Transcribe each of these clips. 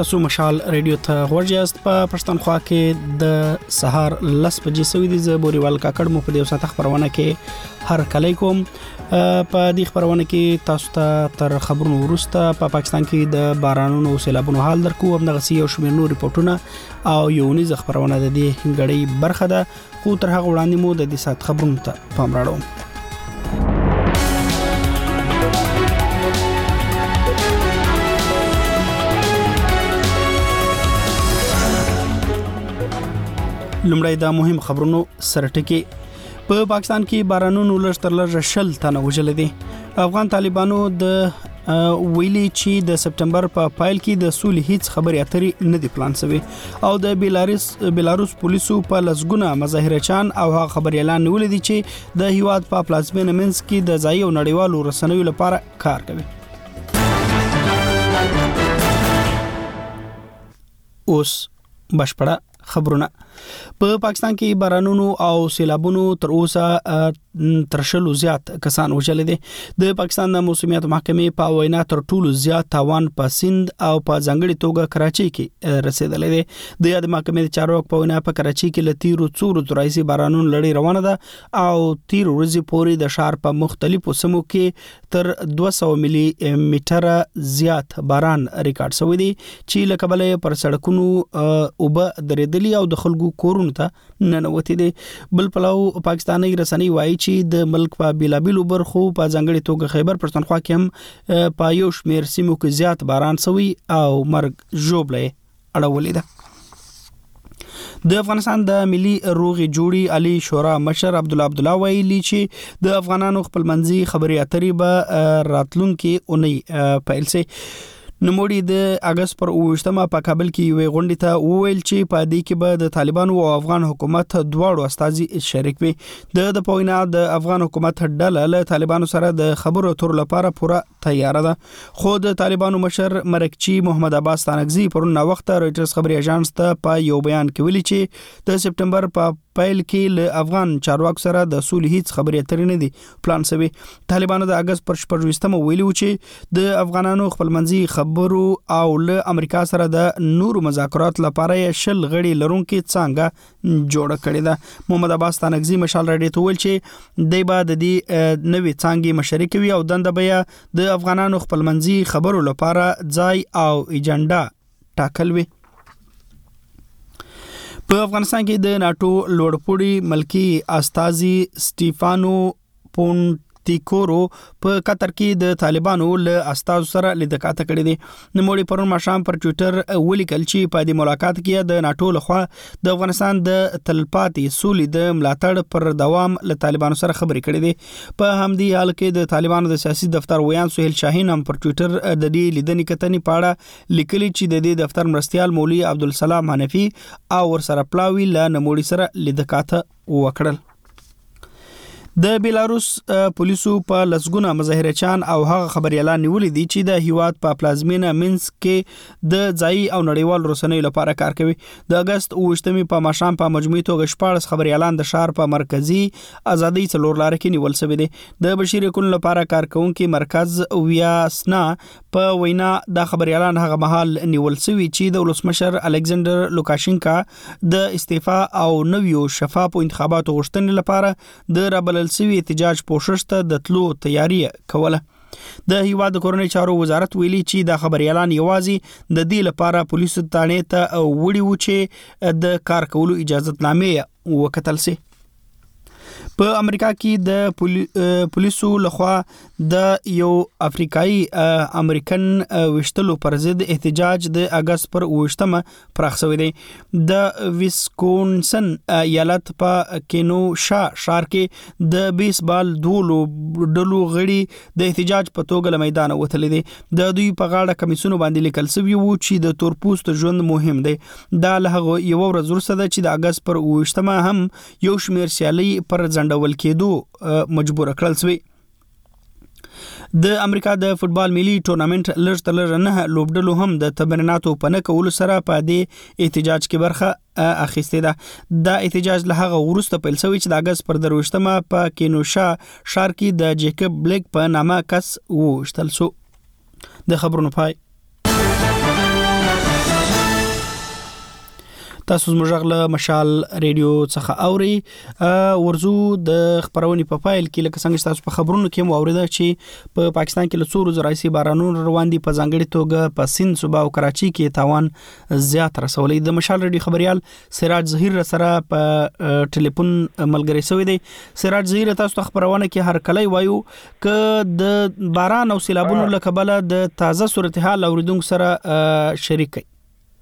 تاسو مشال رادیو ته ورجاست په پښتونخوا کې د سهار 10 بجې سوي دي ز بوريوال کاکړ مو په دې وسه خبرونه کې هر کله کوم په دې خبرونه کې تاسو ته تر خبرونو وروسته په پاکستان کې د بارانونو او سیلابونو حال درکو هم د غسی او شمیر نور ریپورتونه او یو نيز خبرونه د دې غړي برخه ده خو تر هغه وړاندې مو د دې سات خبرونو ته پام راړو. لمړی دا مهم خبرونو سرټکی په پاکستان کې بارانونو لږ شل تنه وژل دي. افغان طالبانو د ویلي چې د سپټمبر په پایل کې د سولې هیڅ خبرې اترې نه دي پلان شوی او د بیلاروس پولیسو په لسګونه مظاهرچان او هغه خبري اعلان نیول دي چې د هیواد په پلازمینه منځ کې د ځای او نړیوالو رسنیو لپاره کار کوي. اوس بشپړه خبرونه. په پاکستان کې بارانونو او سیلابونو تر اوسه ترشلو زیات کسان وژل دي. د پاکستان د موسمیات محکمې په وینا تر ټولو زیات تاوان په سند او په ځنګړي توګه کراچي کې رسیدلې دي. د یاد محکمې د چارواکو په وینا په کراچي کې لتیرو څورو ترایسي بارانونو لړۍ روانه ده او تیر ورځې پورې د ښار په مختلفو سیمو کې تر 200 ملي میټر زیات باران ریکارډ شوی دی چې لکبلې پر سړکونو اوبه درېدلي او د خلکو کورونو ته ننوتي دي. بل پلاو پاکستاني رسنۍ وایي چې د ملک په بیلابیلو برخو په ځنګړي توګه خیبر پښتونخوا کې هم په یو شمیر سیمو کې زیات باران شوی او مرګ ژوبلې اړولې ده. د افغانستان د ملي روغي جوړي علي شورا مشر عبد الله ویلي چې د افغانانو خپلمنځي خبري اترې به راتلونکي اونۍ پیل سي. نموړي د اگست پر 28 په کابل کې وی غونډه ته وویل چې په دې کې به د طالبانو او افغان حکومت دواړو استازي شریک وي. د پوینا د افغان حکومت ډله له طالبانو سره د خبرو اترو لپاره پوره تیار ده. خو د طالبانو مشر مرکچی محمد عباس تانکزی پرونه وخت رويټرز خبري اژانس ته په یو بیان کې ویلي چې د سپټمبر په پایل کې له افغان چارواکو سره د سولې هیڅ خبرې اترې نه دي پلان شوی. طالبانو د اگست پر 28 ویلي و چې د افغانانو خپلمنځي خبرو او له امریکا سره د نورو مذاکرات لپاره شل غړي لرونکي څنګه جوړ کړی ده. محمد عباس تانکزی مشال رادیو ته ویل چې د بعد د نوې څنګه مشرک وي او دنده بیا د افغانانو خپلمنځي خبرو لپاره ځای او ایجنډا ټاکل وي. په افغانستان کې د ناتو لوړپوړي ملکی استازي سټيفانو پونټیکورو په قطر کې د طالبانو له استازو سره لیدکات کړې دي. نموړي پرون ماشام پر ټوئیټر ولیکل چې په دې ملاقات کې د ناتو لخوا د افغانستان د تلپاتې سولې د ملاتړ پر دوام له طالبانو سره خبرې کړې دي. په همدې حال کې د طالبانو د سیاسي دفتر ویان سهیل شاهین هم پر ټوئیټر د دې لیدنې کتنې پاړه لیکلي چې د دې دفتر مرستيال مولوي عبدالسلام حنفي او ورسره پلاوی له نموړي سره لیدکات وکړل. د بیلاروس پولیسو په لسګونه مظاهرچان او هغه خبري اعلان نیولې دي چې د هیواد په پلازمینه منسک کې د ځای او نړیوال رسنیو لپاره کار کوي. د اگست 28 په ماشام په مجموعي توګه 14 خبري اعلان د شهر په مرکزی ازادي څلور لار کې نیول شوی دی. د بشیر کون لپاره کارکونکو مرکز ویاسنا په وینا د خبري اعلان هغه مهال نیول شوی چې د ولسمشر الکساندر لوکاشینکا د استعفا او نویو شفافو انتخاباتو غوښتنې لپاره د رابل سوي احتجاج پوښښ ته د تلو تیاری کوله. د هیواد کورنۍ چارو وزارت ویلي چې د خبري اعلان یوازې د دې لپاره پولیسو تانې ته وړي و چې د کار کولو اجازه نامې وکتل سي. په امریکا کې د پولیسو لخوا د یو افریقایي امریکن وشتلو پر ضد احتجاج د اگست پر 28 پراخ شوی دی. د ویسکونسن ایالت په کینوشا ښار کې د بیسبال ډلو غړي د احتجاج په توګه له میدان وتل دي. د دوی په غاړه کمیسونو باندې لیکل شوی و چې د تورپوست ژوند مهم دی. دا له یو ورځ وروسته ده چې د اگست پر 28 هم یو شمیر سیالي پر ځنډول کېدو مجبور کړل شوی. د امریکا د فوتبال ملي ټورنمنت لږ نه لوبډلو هم د تمریناتو په نه کولو سره په دې احتجاج کې برخه اخیسته ده. دا احتجاج له هغه وروسته پیل شوی چې د اگست پر 28 په کینوشا ښار کې د جیکب بلیک په نامه کس وشتل شو. د خبرونو پای تاسو زموږ له مشال ریډیو څخه اوري ورزو د خبرونې په فایل کې لکه څنګه تاسو په خبرونو کې مو اوریدل چې په پاکستان کې له څورو زراعتي بارانونو روان دي په ځانګړي توګه په سند صوبه او کراچي کې تاوان زیات رسولې. د مشال ریډیو خبريال سراج ظهیر سره په ټلیفون ملګری شوی دی. سراج ظهیر تاسو ته خبرونه کې هر کله وایو ک د باران او سیلابونو له کبله د تازه صورتحال اوریدونکو سره شریک کړي.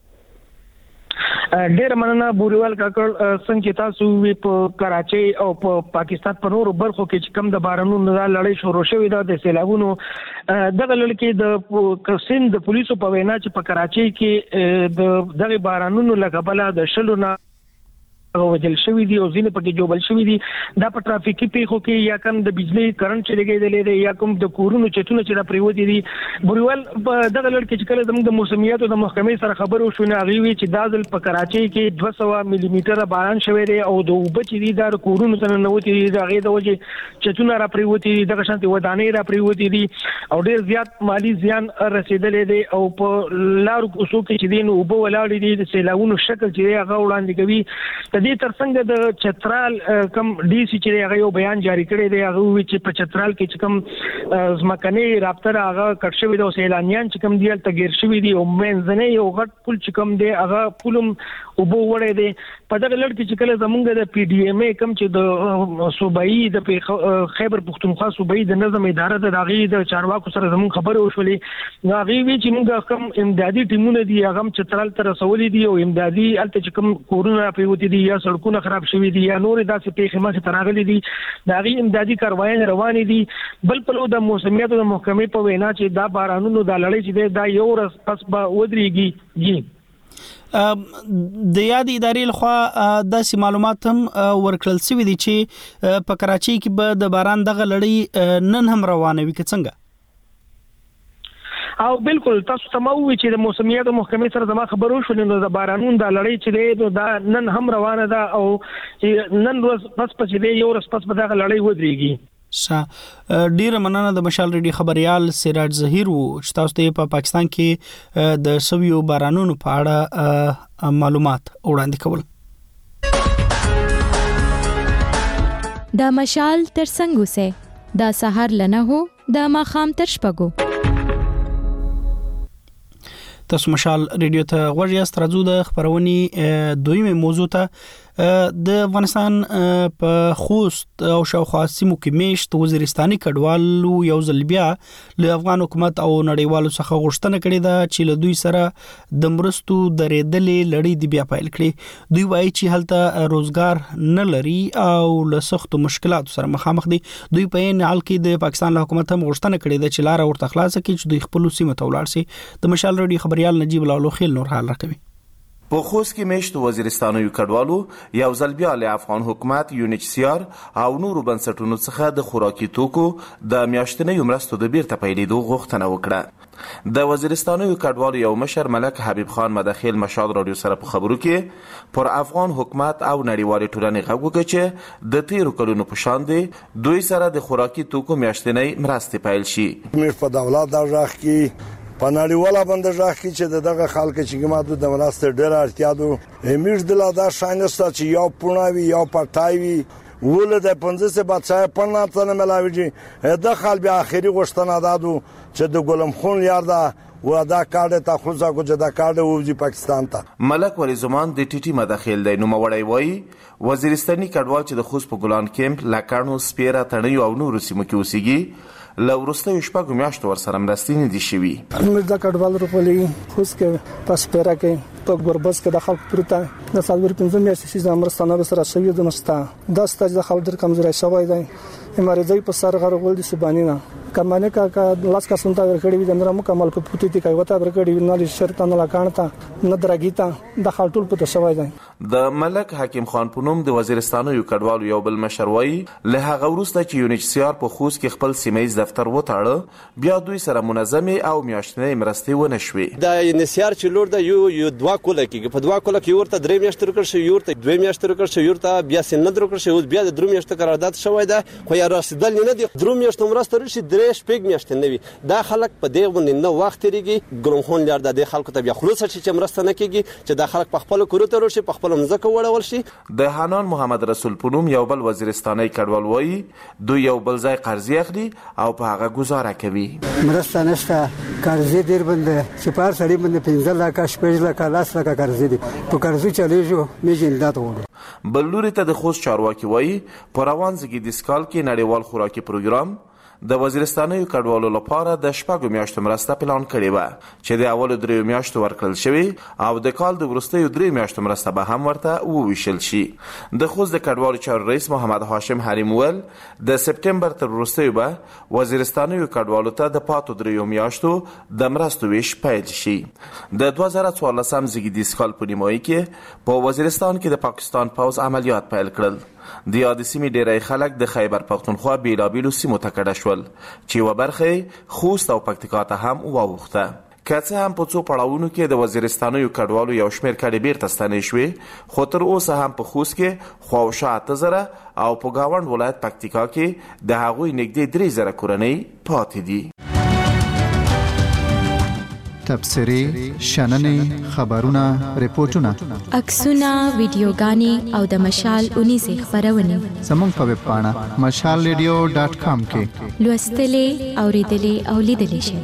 ډیر مننه بوریوال کاکړ. څنګه تاسو په کراچي او په پاکستان په نورو برخو کې چې کم د بارانونو لړۍ شروع شوې ده د سیلابونو دغه لړ کې د سند د پولیسو په وینا چې په کراچي کې د دغه بارانونو لګبله د شلونه وجل شوی دی او ځینې پکې جوړل شوی دي. دا په ټرافیکي پیښو کې یا کوم د بجلی کرنٹ چې لګیدلې دی یا کوم د کورونو چتونه چې را پریوتی دي. بوریوال په دغه لړ کې چې کله زموږ د موسمیاتو د محکمې سره خبرو شونه غوي چې دا ځل په کراچي کې 200 ملي میټر باران شوی دی او د وبچ دي د کورونو څخه نوتی دي د غې د وجه چتونه را پریوتی دي دغه شانتي ودانې را پریوتی دي او ډیر زیات مالی زیان رسیدلې دی او په لارو کوڅو کې چې دین وبو ولاړ دي د سیلاونو شکل چې هغه وړاندې کوي. دې ترڅنګ د چترال کم ډي سي چې هغه یو بیان جاری کړی دی هغه وی چې په چترال کې چې کم ځمکني رابطه هغه کټ شوی دی او سیلانیان چې کم دی تغیر شوی دی او منځنه یو غټ پل چې کم دی هغه پلم وبو وړی دی. په دغه لړ کې چې کله زمونږ د پی ډي ایم ای کم چې د صوبایي د خیبر پختونخوا صوبایي د نظم اداره د داغي د چارواکو سره زمونږ خبرې وشولې هغه وی چې موږ کم امدادي ټیمونه دي هغه چترال ته رسولې دي او امدادي الته چې کم کورونه پریوتی دي یا سړکونه خراب شوي دي یا نور داسې پیښې مخه تراغلي دي دا غي امدادي کاروایي روانې دي. بل په لور د موسمیاتو د محکمې په وینا چې دا بارانونو د لړۍ چې دا یو ورځ پس به ودرېږي. د یاد ادارې لخوا داسې معلومات هم ورکړل شوی دي چې په کراچي کې به د باران دغه لړۍ نن هم روانه وي که څنګه؟ او بالکل تاسو تموي چې د موسمیاتو محکمې سره زما خبرو شول نو د بارانونو د لړۍ چې دی دا نن هم روانه ده او نن ورځ پس پس دی یو ورځ پس په دغه لړۍ ودرېږي. ډیره مننه د مشال ریډیو خبريال سراج ظهیر چې تاسو ته په پاکستان کې د سویو بارانونو په اړه معلومات وړاندې کول. د مشال تر څنګه سه د سحر لنه هو د ماخام تر شپګو. تاسو مشال ریډیو ته غوږ یاست. راځو د خبرونې دویمه موضوع ته. د افغانستان په خوست او شاوخوا سیمو کې میشت وزیرستاني کډوالو یو ځل بیا له افغان حکومت او نړیوالو څخه غوښتنه کړې ده چې له دوی سره د مرستو درېدلې لړۍ دی بیا پیل کړي. دوی وایي چې هلته روزګار نه لري او له سختو مشکلاتو سره مخامخ دي. دوی په عین حال کې د پاکستان له حکومت هم غوښتنه کړې ده چې لار ورته خلاص کړي چې دوی خپل سیمه ته ولاړ شي. د مشال ریډیو خبريال نجیب الله خیل نور حال راکوي. په خوست کې میشت وزیرستاني کډوالو یو ځل بیا له افغان حکومت UNHCR او نورو بنسټونو څخه د خوراکي توکو د میاشتنۍ مرستو د بیرته پیلېدو غوښتنه وکړه. د وزیرستاني کډوالو یو مشر ملک حبیب خان مداخل مشال رادیو سره په خبرو کې پر افغان حکومت او نړیوالې ټولنې غږ وکړ چې د تیرو کلونو په شان دي دوی سره د خوراکي توکو میاشتنۍ مرستې پیل شي. موږ په دولت د ځخ کې په نړیواله باندې ځکه چې دغه خلک چې ګمادو د مرستې ډېر اړتیا ده همیش د لا دا شاینسته چې یو پوناوي یو پټایوي ول د 15 بچای پنا څنګه ملاويږي د خل بیا اخري غشتنه دادو چې د ګلم خون یار دا و دا کارت ته خو ځکه چې دا کارت وځي پاکستان ته. ملک ولی زمان د ټي ټي مداخل دی نو موړی وای وزیرستاني کډوال چې د خوست په ګلان کیمپ لاکانو سپیره تڼیو او نورو سیمو کې اوسېږي لورسته شپږ میاشتو ور سره مرستې نه دي شوي. موږ د کډوال روپلې خوست کې پاسپیرا کې په ګوربس کې د خلک پرته د سالور 15 میاشتې چې مرستانه سره شوی د نستا د ستاج د خلک ډېر کمزوري شوی دی. امریځي په سر غرغول دي سبانینا کمانه کا لاس کا سنتا ورکړی وي د نور مکمل په پوتې تی کوي وتا ورکړی نه شرط نه لکانتا نه درګیتا د خلټول په تشوي دی. د ملک حکیم خان پونم د وزیرستانو یو کډوالو یو بل مشروي له هغه ورسته چې UNHCR په خوست کې خپل سیمایي دفتر وټاړه بیا دوی سره منظمه او میاشتنۍ مرستې ونه شوي. د UNHCR چې لور د یو دوا کوله کې په دوا کوله کې ورته 3 میاشتې ورکړ شو ورته 2 میاشتې ورکړ شو ورته بیا سن نه ورکړ شو بیا د 3 میاشتې قرارداد شوی دی خو یا رسیدل نه دي 3 میاشتې مرسته ورشي 3 میاشتې نه وي دا خلک په دې باندې نه وخت تیریږي ګرونخون لار د خلکو ته بیا خلوص شي چې مرسته نه کیږي چې د خلک په خپل کورو ته ورشي په خپل مزه وړول شي. د حنان محمد رسول پونوم یو بل وزیرستاني کډوال وایي دوی یو بل ځای قرضې اخلي او په هغه گزاره کوي. مرسته نشته قرضې ډیر باندې چې پار سړی باندې 15 لک 15 لک 10 لک قرضې دي په قرضو چلیږو میږي امداد وړو. بل لوري ته د خوست چارواکي وایي په روان زیږدیز کال کې نړیوال خوراکي پروګرام د وزیرستاني کډوالو لپاره د 6 میاشتو مرسته پلان کړې و چې د اول 3 میاشتو ورکړل شوی او د کال د وروستیو 3 میاشتو مرسته به هم ورته وویشل شي. د خوست د کډوالو چارو رئیس محمد هاشم حریم ول د سپتمبر تر وروستیو به وزیرستاني کډوالو ته د پاتو 3 میاشتو د مرستو ویش پیل شي. د 2014 زیږدیز کال په نیمایي کې په وزیرستان کې د پاکستان پوځ عملیات پیل کړل. د یاد سیمې ډیری خلک د خیبر پختونخوا بیلابیلو سیمو ته کډه شول چې یوه برخه خوست او پکتیکا ته هم واوښته. که څه هم په څو پړاوونو کې د وزیرستانیو کډوالو یو شمېر کډې بیرته ستنې شوې خو تر اوسه هم په خوست کې خواوشا 8000 او په ګاونډ ولایت پکتیکا کې د هغوی نږدې 3000 کورنۍ پاتې دي. تبصرې، شننې، خبرونه، ریپورتونه، عکسونه، ویډیوګانې او د مشال اونیزې خپرونې زموږ په ویب پاڼه mashalradio.com کې لوستلې، اوریدلې او لیدلې شئ.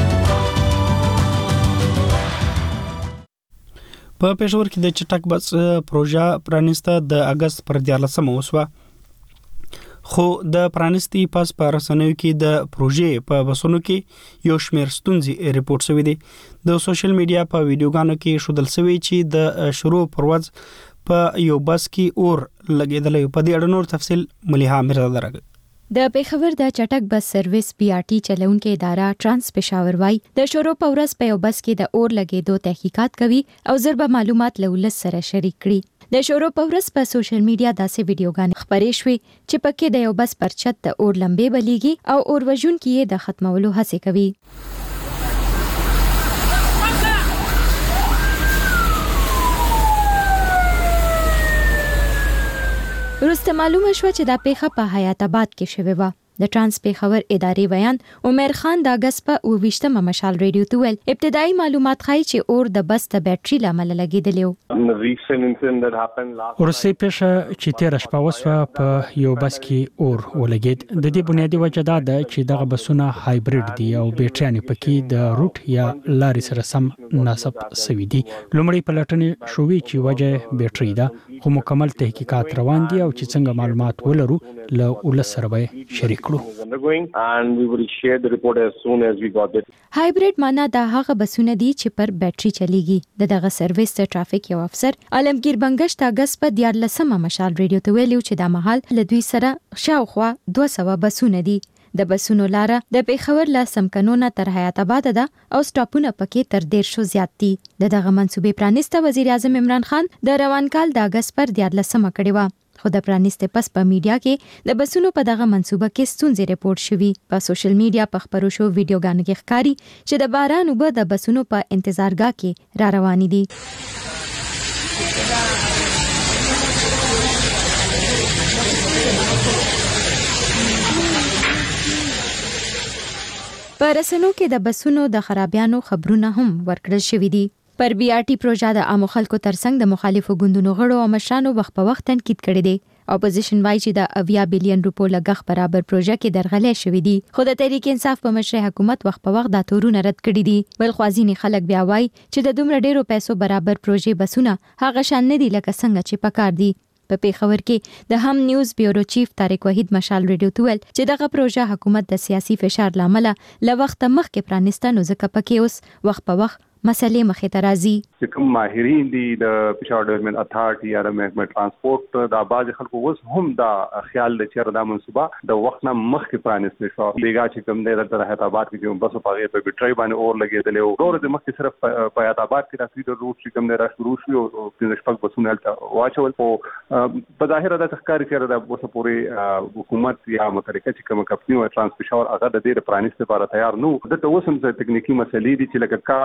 په پېښور کې د چټک بس پروژه پرانیسته د اگست پر 14 وسوه خو د پرانیستي پس په رسنیو کې د پروژې په بسونو کې یو شمېر ستونزې ریپورت شوې دي. د سوشل میډیا په ویډیوګانو کې ښودل شوی چې د شروع پرواز په یو بس کې اور لګېدلی. په دې اړه نور تفصیل ملیحه مرزا درغه. د پیښور د چټک بس سرویس PRT چلونکو اداره ترانس پېښور وای د شروع په ورځ په یو بس کې د اور لګېدو تحقیقات کوي او زربه معلومات له ولس سره شریک کړي. د شروع په ورځ په سوشل میډیا داسې ویډیوګانې خپرې شوې چې پکې د یو بس پر چت د اور لمبې بلیږي او اور وژونکي یې د ختمولو هڅه کوي. وروسته معلومه شوه چې دا پیښه په حیات آباد کې شوې وه. د ترانس پېښور ادارې بیان عمر خان د اگست په 28 مشال رادیو ته ویل ابتدایي معلومات ښایي چې اور د بس د بیټرۍ له امله لګېدلی و. وروستۍ پیښه چې تېره شپه وسوه په یو بس کې اور ولګېد. د دې بنیادي وجه دا ده چې دغه بسونه هایبریډ دي او بیټریانې پکې د روټ یا لارې سره سم مناسب سوي دي. لومړی پلټنې شوې چې وجه بیټرۍ ده خو مکمل تحقیقات روان دي او چې څنګه معلومات ولرو له ولس سره به شریک هایبریډ معنا دا هغه بسونه دي چې پر بیټرۍ چلیږي. دغه سرویس د ټرافیک یو افسر عالمگیر بنگش د اگست په 14 مشال رادیو ته ویلو چې دا مهال له دوی سره شاوخوا 200 بسونه دي. د بسونو لاره د پیښور له سمکنونه تر حیات آباد ده او سټاپونه پکې تر 150 زیات دي. دغه منصوبې پرانیسته وزیر اعظم عمران خان د روان کال د اگست پر 14 کړي و. خو د پرانیسته پس په میډیا کې د بسونو په دغه منصوبه کې ستونزې ریپورت شوي. په سوشل میډیا په خبرو شو ویډیوګانو کې ښکاري چې د باران اوبه د بسونو په انتظارګاه کې را روانې دي. په رسنیو کې د بسونو د خرابیانو خبرونه هم ورکړل شوي دي. پر BRT پروژه د عامو خلکو ترڅنګ د مخالفو ګوندونو غړو او مشرانو وخت په وخت تنقید کړی دی. اپوزیشن وایي چې د 80 بلین روپو لګښت برابر پروژه کې درغلې شوې دي. خو د تحریک انصاف په مشر حکومت وخت په وخت دا تورونه رد کړي دي. بل خوازینی خلک بیا وایي چې د دومره ډیرو پیسو برابر پروژې بسونه هغه شان نه دي لکه څنګه چې پکار دي. په پیښور کې د هم نیوز بیورو چیف طارق وحید مشال رادیو ته ویل چې دغه پروژه حکومت د سیاسي فشار لامل له وخت مخکې پرانیسته نو ځکه پکې اوس وخت په وخت مسلې مخې ته راځي. کوم ماهرین دي د پېښور ډیولپمنټ اتھارټي یا د محکمه ترانسپورت د باز خلکو اوس هم دا خیال د چیرې د منصوبه د وخت نه مخکې پرانیستل شو. بیګا چې کوم دی د حیات آباد کې کوم بس په غیر په بیټرۍ باندې اور لګېدل او ډور د مخکې صرف په حیات آباد کې راځي د روټ چې کوم دی را شروع شو او د شپږ بسونه هلته واچول. په ظاهر د ښکاري چې د اوسه پورې حکومت یا متحرکه چې کوم کمپنی او ترانس پېښور هغه د دې پرانیست لپاره تیار نو. دته اوس هم ټکنیکی مسلې دي چې لکه کارډ یو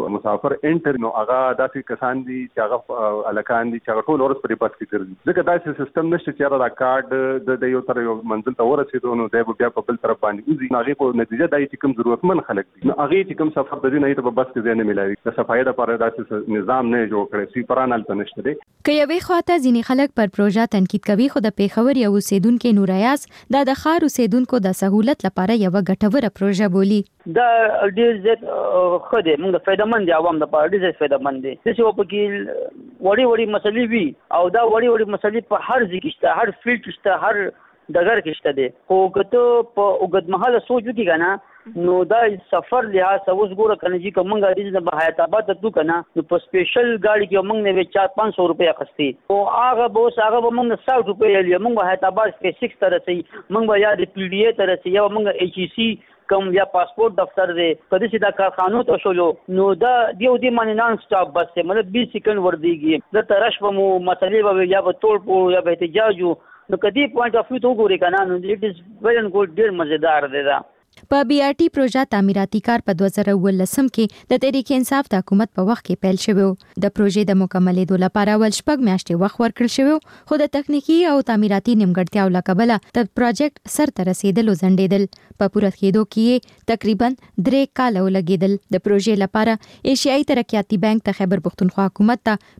مسافر انټر نو هغه داسې کسان دي چې هغه الکان دي چې هغه ټول ورځ په بس کې ګرځي ځکه داسې سیستم نشته چې دا کارت د یو تر یو منزل ته ورسېدو نو دی بیا په بل طرف باندې وزي هغه په نتیجه دای چې کوم ضرورتمن خلک دي نو هغه چې کوم سفر د دې نه ته په بس کې ځای نه ملایي د صفایي لپاره داسې نظام نه جوړ کړی سپران الته نشته دی که یوې خواته ځینې خلک پر پروژه تنقید کوي خو د پیښور یو اوسیدونکو نور ایاز د خار اوسیدونکو د سہولت لپاره یو ګټوره پروژه بولی دا ډیر زیات خو دې موږ فایدهمند عوام لپاره ډیر فایدهمند دي چې په کې وړي مسلې وي او دا وړي مسلې په هر ځای کې شته هر فیلډ کې شته هر دغه کې شته دي خو کته په اوږد مهاله سوچ وکړي کنه نو دا سفر لحاظ اوس ګوره کنه چې کومه د حیات آباد ته کنه نو په سپیشل گاڑی کې موږ نه 400-500 روپیا خستي او هغه به موږ 100 روپیا لې موږ حیات آباد کې 6 طرح سي موږ یا د پی ډی ای طرح سي یا موږ ایچ ای سی کم یا پاسپورت دفتر دی کدی چې دا کارخانو ته شولو نو دا دیو دی باندې نان سټاپ بس مطلب 20 سکند ور دیږي د ترش په مو مسلې به یا به ټول پو یا به احتجاج نو کدی پوینټ اف ویو ته وګورئ کنه نو اټ از ویری ګډ ډیر مزیدار دی دا په بی آر ټي پروژه تعمیراتي کار په 2019 کې د تحریک انصاف د حکومت په وخت کې پیل شوی د پروژې د مکملېدو لپاره ول شپږ میاشتې وخت ورکړل شوی خو د تخنیکی او تعمیراتي نیمګړتیاو لکبله د پروجیکټ سر ته رسیدل او ځنډیدل په پوره کېدو کې تقریبا 3 کال ولګیدل د پروژې لپاره ایشیایي ترقیاتي بانک ته خیبر پختونخوا حکومت ته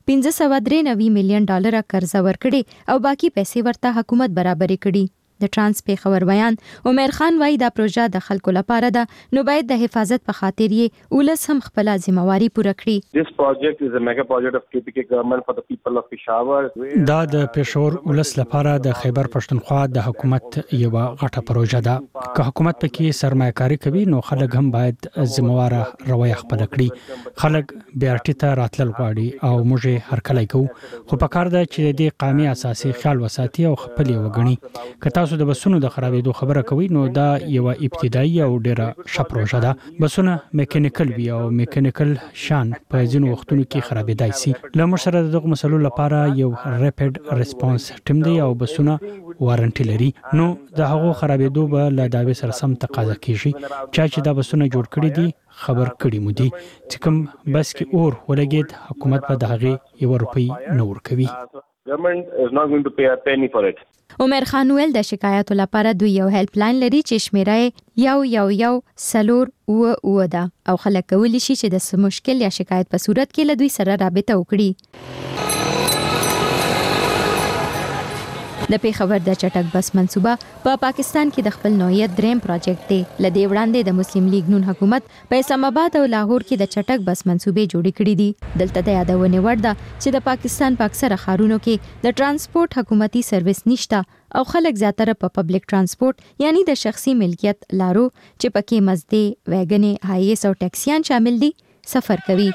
593 میلیون ډالر قرض ورکړي او باقی پیسې ورته حکومت برابرې کړي د ترانس پیښور بیان عمر خان وايي دا پروژه د خلکو لپاره ده نو باید د حفاظت په خاطر یې ولس هم خپل ځمواري پوره کړي This project is a mega project of KPK government for the people of Peshawar. دا د پېښور ولس لپاره د خیبر پښتونخوا د حکومت یو غټه پروژه ده که حکومت پکې سرمایه‌کاري کوي نو خلک هم باید ځمواره رویه خپل کړي خلک بیا ټیټه راتلل غواړي او موږ هر کله کوو خو په کار ده چې د قومي اساسي خیال وساتي او خپل وګڼي کته تاسو د بسونو د خرابېدو خبره کوي نو دا یو ابتدایي او ډیره ښه پروژه ده بسونه میکانیکل وي او میکانیکل شان په ځینو وختونو کې خرابېدای شي له مشره دغه مسلو لپاره یو ریپډ ریسپانس ټیم دی او بسونه وارنټي لري نو د هغو خرابېدو به له داوی سره سم تقاضا کیږي چې دا بسونه جوړ کړي دي خبر کړي مو دي چې کوم بس کې اور ولګید حکومت په دغه یو روپی نور کوي Government is not going to pay a penny for it. عمر خان ویل د شکایتو لپاره دوی یو هیلپ لاین لري چې شمیره یو سلور او ده او خلک کولی شي چې د مشکل یا شکایت په صورت کې له دوی سره رابطه وکړي د پیښور د چټک بس منصوبه په پاکستان کې د خپل نوعیت دریم پروجیکټ دی لدې وړاندې د مسلم لیگ نون حکومت په اسلام آباد او لاهور کې د چټک بس منصوبې جوړې کړې دي دلته د یادونه وړ ده چې د پاکستان په اکثره ښارونو کې د ترانسپورت حکومتي سرویس نشته او خلک زیاتره په پبلک ترانسپورت یعنی د شخصي ملکیت لارو چې پکې مزدي ویګنې هایس او ټیکسیان شامل دي سفر کوي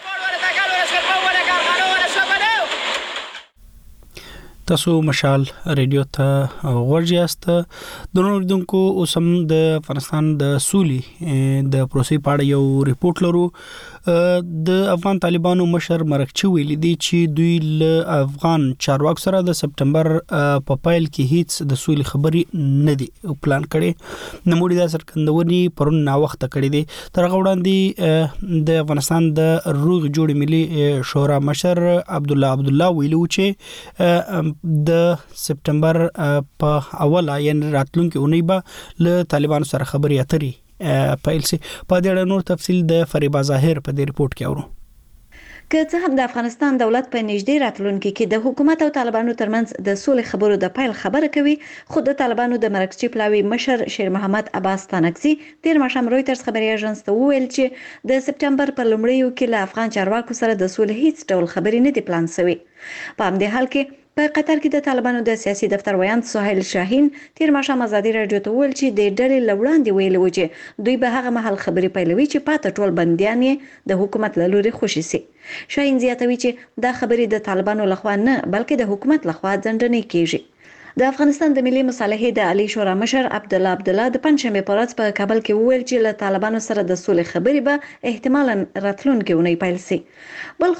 تاسو مشال ریډیو ته ورجاست د نوردونکو اوسم د افغانستان د سولي د پروسې پاړ یو ریپورت لرو د افغان طالبانو مشر مرکچی ویل دي چې دوی له افغان چارواکو سره د سپټمبر په پایل کې هیڅ د سولي خبري نه دي پلان کړي نموړي د سرکندونی پرون نا وخت کړي دي تر غوړاندې د افغانستان د روغ جوړ ملي شورا مشر عبد الله ویلو چې د سپټمبر په اوله یعنی راتلونکي اونۍ به له طالبانو سره خبري اترې پیل سي په دې اړه نور تفصیل د فریبا ظاهر په دې ریپورت کې اورو که څه هم د افغانستان دولت په نږدې راتلونکي کې د حکومت او طالبانو ترمنځ د سولې خبرو د پیل خبره کوي خو د طالبانو د مرکزي پلاوي مشر شیر محمد عباس تانکزي تیر ماښام رويټرز خبري اژانس ته وویل چې د سپټمبر په لومړیو کې له افغان چارواکو سره د سولې هیڅ ډول خبري نه دي پلان شوی په همدې حال کې په قطر کې د طالبانو د سیاسي دفتر ویاند سهیل شاهین تیر ماښام ازادي رادیو ته ویل چې د ډلې لوړاندې ویل و چې دوی به هغه مهال خبري پیلوي چې پاته ټول بنديان یې د حکومت له لوري خوشي سي شاهین زیاتوي چې دا خبري د طالبانو لخوا نه بلکې د حکومت لخوا ځنډنې کیږي د افغانستان د ملي مصالحې د علی شورا مشر عبد الله د پنځمه پرات په کابل کې ویل چې له طالبانو سره د سولې خبري به احتمالاً راتلونکي اونۍ پیل سي بلخو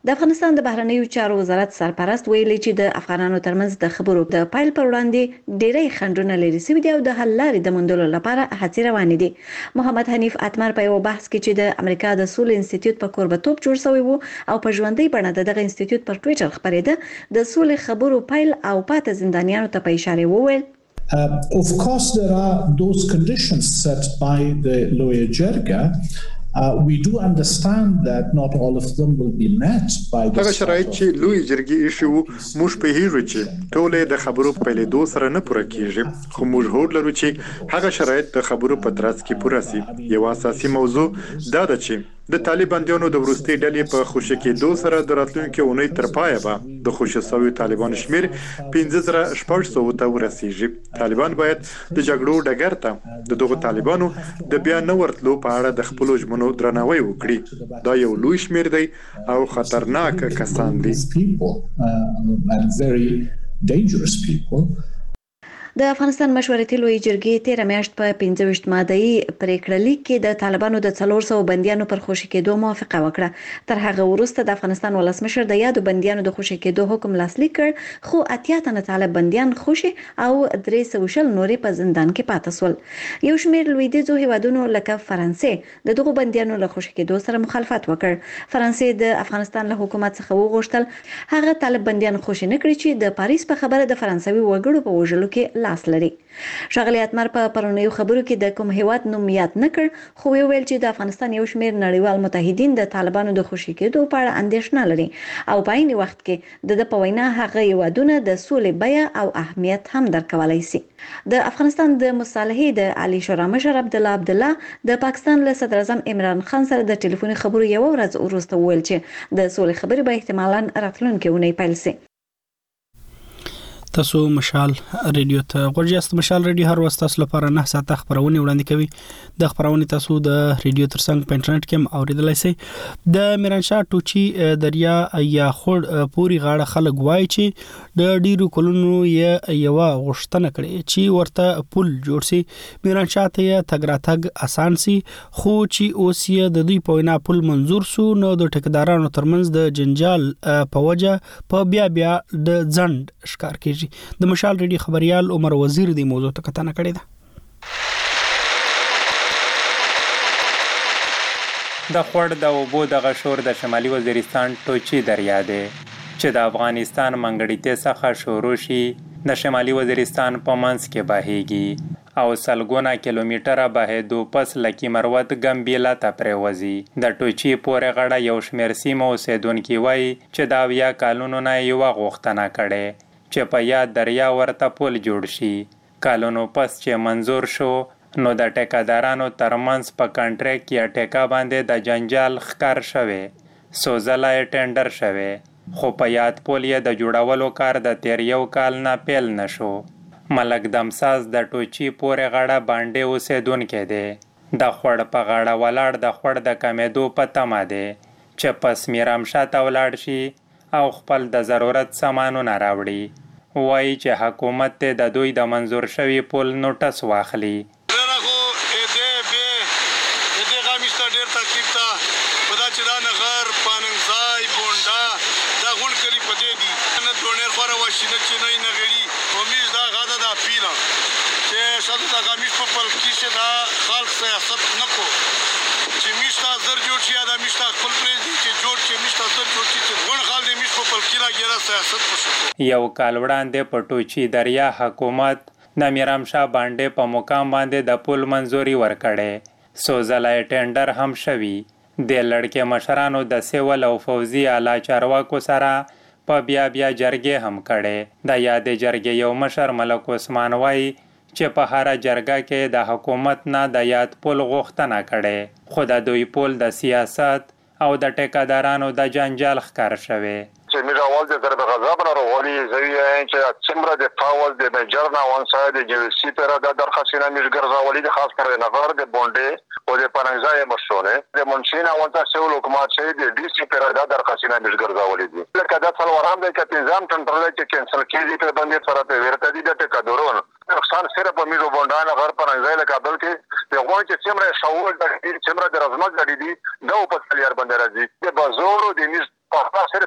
د افغانستان د بهرنیو چارو وزارت سرپرست ویلي چې د افغانانو ترمنځ د خبرو د پایل پر وړاندې ډېری خنډونه لري سوي دي او د حل لارې د موندلو لپاره هڅې روانې دي. محمد حنیف اتمر په یو بحث کې چې د امریکا د سولې انسټیټیوټ په کوربتوب جوړ شوی وو او په ژوندۍ بڼه دغه انسټیټیوټ پر ټوئیټر خبرېده د سولې خبرو پایل او پاتې زندانیانو ته په اشاره وویل Of course, there are those conditions set by the Loya Jirga. We do understand that not all of them will be met by the هغه شرایط چې لوی جرګې ایشو موږ په هیرو چې ټول د خبرو په لیدو سره نه پوره کیږي خو موږ هوډ لرو چې هغه شرایط د خبرو په ترڅ کې پوره شي. یو اساسي موضوع دا ده چې د طالبانو د ورستي ډلې په خوشی کېدو سره د راتلونکي اونۍ تر پایه به د خوشی شوی طالبان شمیر 15600 ته ورسیږي. طالبان باید د جګړو ډګر ته د دغه طالبانو د بیا نه ورتلو په اړه د خپل ژمنو درناوی وکړي. دا یو لوی شمیر دی او خطرناک کسان دي. د افغانستان مشورتي لوی جرګې 13 میاشت په 25 ماده‌ای پریکړه لیک کې د طالبانو د 400 بنديانو پر خوشی کېدو موافقه وکړه. تر هغه وروسته د افغانستان ولسمشر د یادو بنديانو د خوشی کېدو حکم لاسلیک کړ خو 80 تنه طالب بنديان خوشی او 300 نورې په زندان کې پاتې سول. یو شمېر لویدیځو هیوادونو لکه فرانسې د دغو بنديانو له خوشی کېدو سره مخالفت وکړ. فرانسې د افغانستان له حکومت څخه وغوښتل هغه طالب بنديان خوشی نه کړي چې د پاریس په خبره د فرانسوي وګړو په وژلو کې لاس لري. ښاغلي اتمر په پرونیو خبرو کې د کوم هیواد نوم یاد نه کړ خو ویل چې د افغانستان یو شمېر نړیوال متحدین د طالبانو د خوشی کېدو په اړه اندېښنه لري او په عین وخت کې د په وینا هغه هیوادونه د سولې بیه او اهمیت هم درکولای شي. د افغانستان د مصالحې د عالی شورا مشر عبدالله د پاکستان له صدر اعظم عمران خان سره د ټلیفوني خبرو یو ورځ وروسته ویل چې د سولې خبرې به احتمالاً راتلونکي اونۍ پیل شي. تاسو مشال ریډیو ته غوړیاست. مشال ریډیو هر وخت تاسو لپاره 9 ساعته خبرونه وړاندې کوي. د خبرونه تاسو د ریډیو ترڅنګ په انټرنیټ کې اوریدلای شئ. د میرانشاه ټوچی دریا یا خړ پوری غاړه خلک وای چې د ډیرو کلونو یو غشتنه کړي چې ورته پل جوړ سي. میرانشاه ته تګراتګ اسان سي خو چې اوس یې د دوی په وینا پل منزور سو نو د ټیکدارانو ترمنځ د جنجال په وجه په بیا د ځند ښکار کیږي. د مشال ریډیو خبريال عمر وزیر دی موضوع ته کتنه کړې ده. د خړ د اوبو د غشور د شمالي وزیرستان ټوچی دریا دی چې د افغانستان منګړیته څخه شروع شي د شمالي وزیرستان په منځ کې بهيږي او سلګونه کیلومتره بهېدو پس لکی مروت ګمبیلا ته پریوزي. د ټوچی پورې غړه یو شمېر سیمو اوسیدونکي وایي چې دا 10 کالونو نه یو غوښتنه کړي چې په یاد دریا ورته پل جوړ شي. کالونو پس چې منظور شو نو د ټیکادارانو ترمنځ په کانټریکټ یا ټیکا باندې د جنجال ښکار شوی سوزلای ټینډر شوی خو په یاد پل یې د جوړولو کار د تیر یو کال نه پیل نشو. ملک دمساز د ټوچی پورې غړه باندې اوسیدونکی دی. د خړ په غاړه ولاړ د خړ د کمیدو په تمه دی چې پس میرامشاه ته ولاړ شي او خپل د ضرورت سامانونه راوړي. وایي چې حکومت ته د دوی د منظور شوی پل نوټس واخلي. یو کال وړاندې په ټوچی دریا حکومت د میرامشاه باندې په مقام باندې د پل منظوري ورکړې. سوزلای ټینډر هم شوی. د لړکې مشرانو د سیول او فوزي اعلی چارواکو سره په بیا جرګې هم کړې. د یادې جرګې یو مشر ملک عثمان وایي چې په هر جرګه کې د حکومت نه د یاد پل غوښتنه کړې خو د دوی پل د سیاست او د ټیکادارانو د جنجال ښکار شوی. چې میرا اول د ضرب غضب نه وروړي زوی چې څومره د فاول د میجر نه وان ساید د جلسی پر د درخصینه میشګر زاولي د خاص کر نفر د بونډې او د پنځای مشونه د منشینا وانته سیول حکومت چې د ډي سي پر د درخصینه میشګر زاولي دي لکه د څلورم د کتنظام تنټرل چې کینسل کیږي په باندې سره په ورته دي د ټکادورون نقصان سره په میرو بونډانه غر پنځای له کابل کې د غوړ چې څومره شاول د څومره د رزمت غړي دي دا په تلیار باندې راځي د بازورو د میز په سره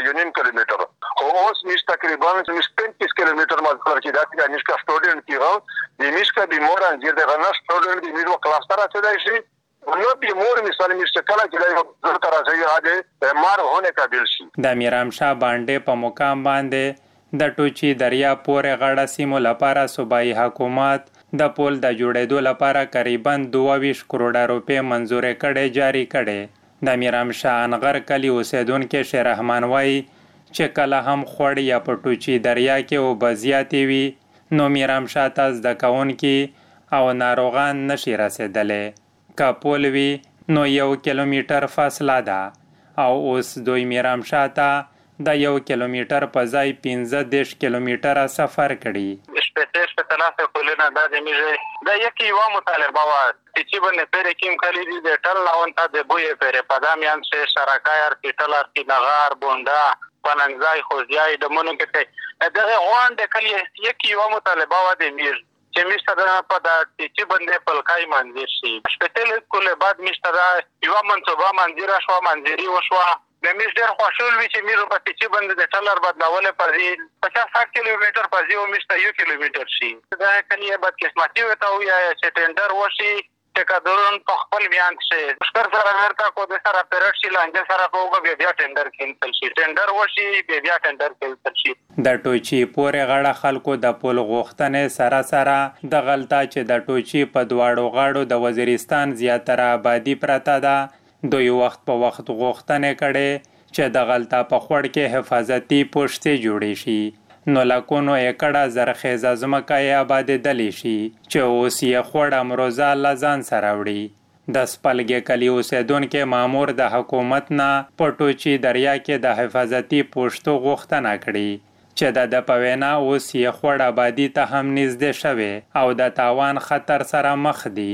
1.5 کیلومتر خو اوس مش تقریبا 35 کیلومتر مزل کې دا چې نشکا سټوډنټ کیږي د نشکا بیمار انځیر د غنا سټوډنټ د میرو کلاستر اته دی شي نو بیمار مثال مش کلا چې د تر ځای راځي بیمار هونه قابل شي د میرام شاه باندې په مقام باندې د ټوچي دریا پورې غاړه سیمو لپاره صوبایي حکومت د پول د جوړېدو لپاره قریباً 22 کروڑ روپے منزور کړي جاری کړي د میرام شاه انغر کلی اوسیدونکو شیر رحمان وای چې کله هم خوړ یا پټوچی دریا کې او بزیاتې وي نو میرام شاه تاز د کون کې او ناروغان نشي رسیدلې کا پول وی نو 1 کیلومتر فاصله ده او اوس دوی میرام شاه ته د 1 کیلومتر په ځای 15 کیلومتر سفر کړي شپته تلاسه کولنه دا د میږي دا یکی و مطالبه وا چې باندې پرې کیم کلی دي د ټل لاون ته د بوې پرې پدامیان سه شراکای ارتل ارتی نغار بوندا پننګزای خوځای د مونږ کې دغه غوان د کلی یکی و مطالبه وا د میږي چې مشته په دا چې باندې پلکای منځ شي شپته کله بعد مشته یو منصوبه منځرا شو منځري وشو د میش ډېر خوشحال وي چې میرو په چې باندې د ټلر بدلول پرې 50 کیلومتر پځي او میشته 1 کیلومتر شي دا کلیه بد قسمتي وته او یا چې ټندر وشي چې کډورن په خپل بیان شي مشکر سره ورته کو د سره پیرټ شي لانجه سره کوو بیا ټندر کینسل شي ټندر وشي بیا ټندر کینسل شي د ټوچي پورې غاړه خلکو د پول غوښتنې سره د غلطه چې د ټوچي په دواړو غاړو د وزیرستان زیاتره آبادی پرته ده دوی وخت په وخت غوښتنې کړي چې د غلطه په خوړ کې حفاظتي پوښتې جوړې شي نو لکونو ایکړه زرخیزه ځمکه یې آبادېدلی شي چې اوس یې خوړ امروزه له ځان سره وړي د سپلګې کلي اوسیدونکو مامور د حکومت نه په ټوچي دریا کې د حفاظتي پوښتو غوښتنه کړي چې د په وینا اوس یې خوړ آبادي ته هم نږدې شوی او د تاوان خطر سره مخ دي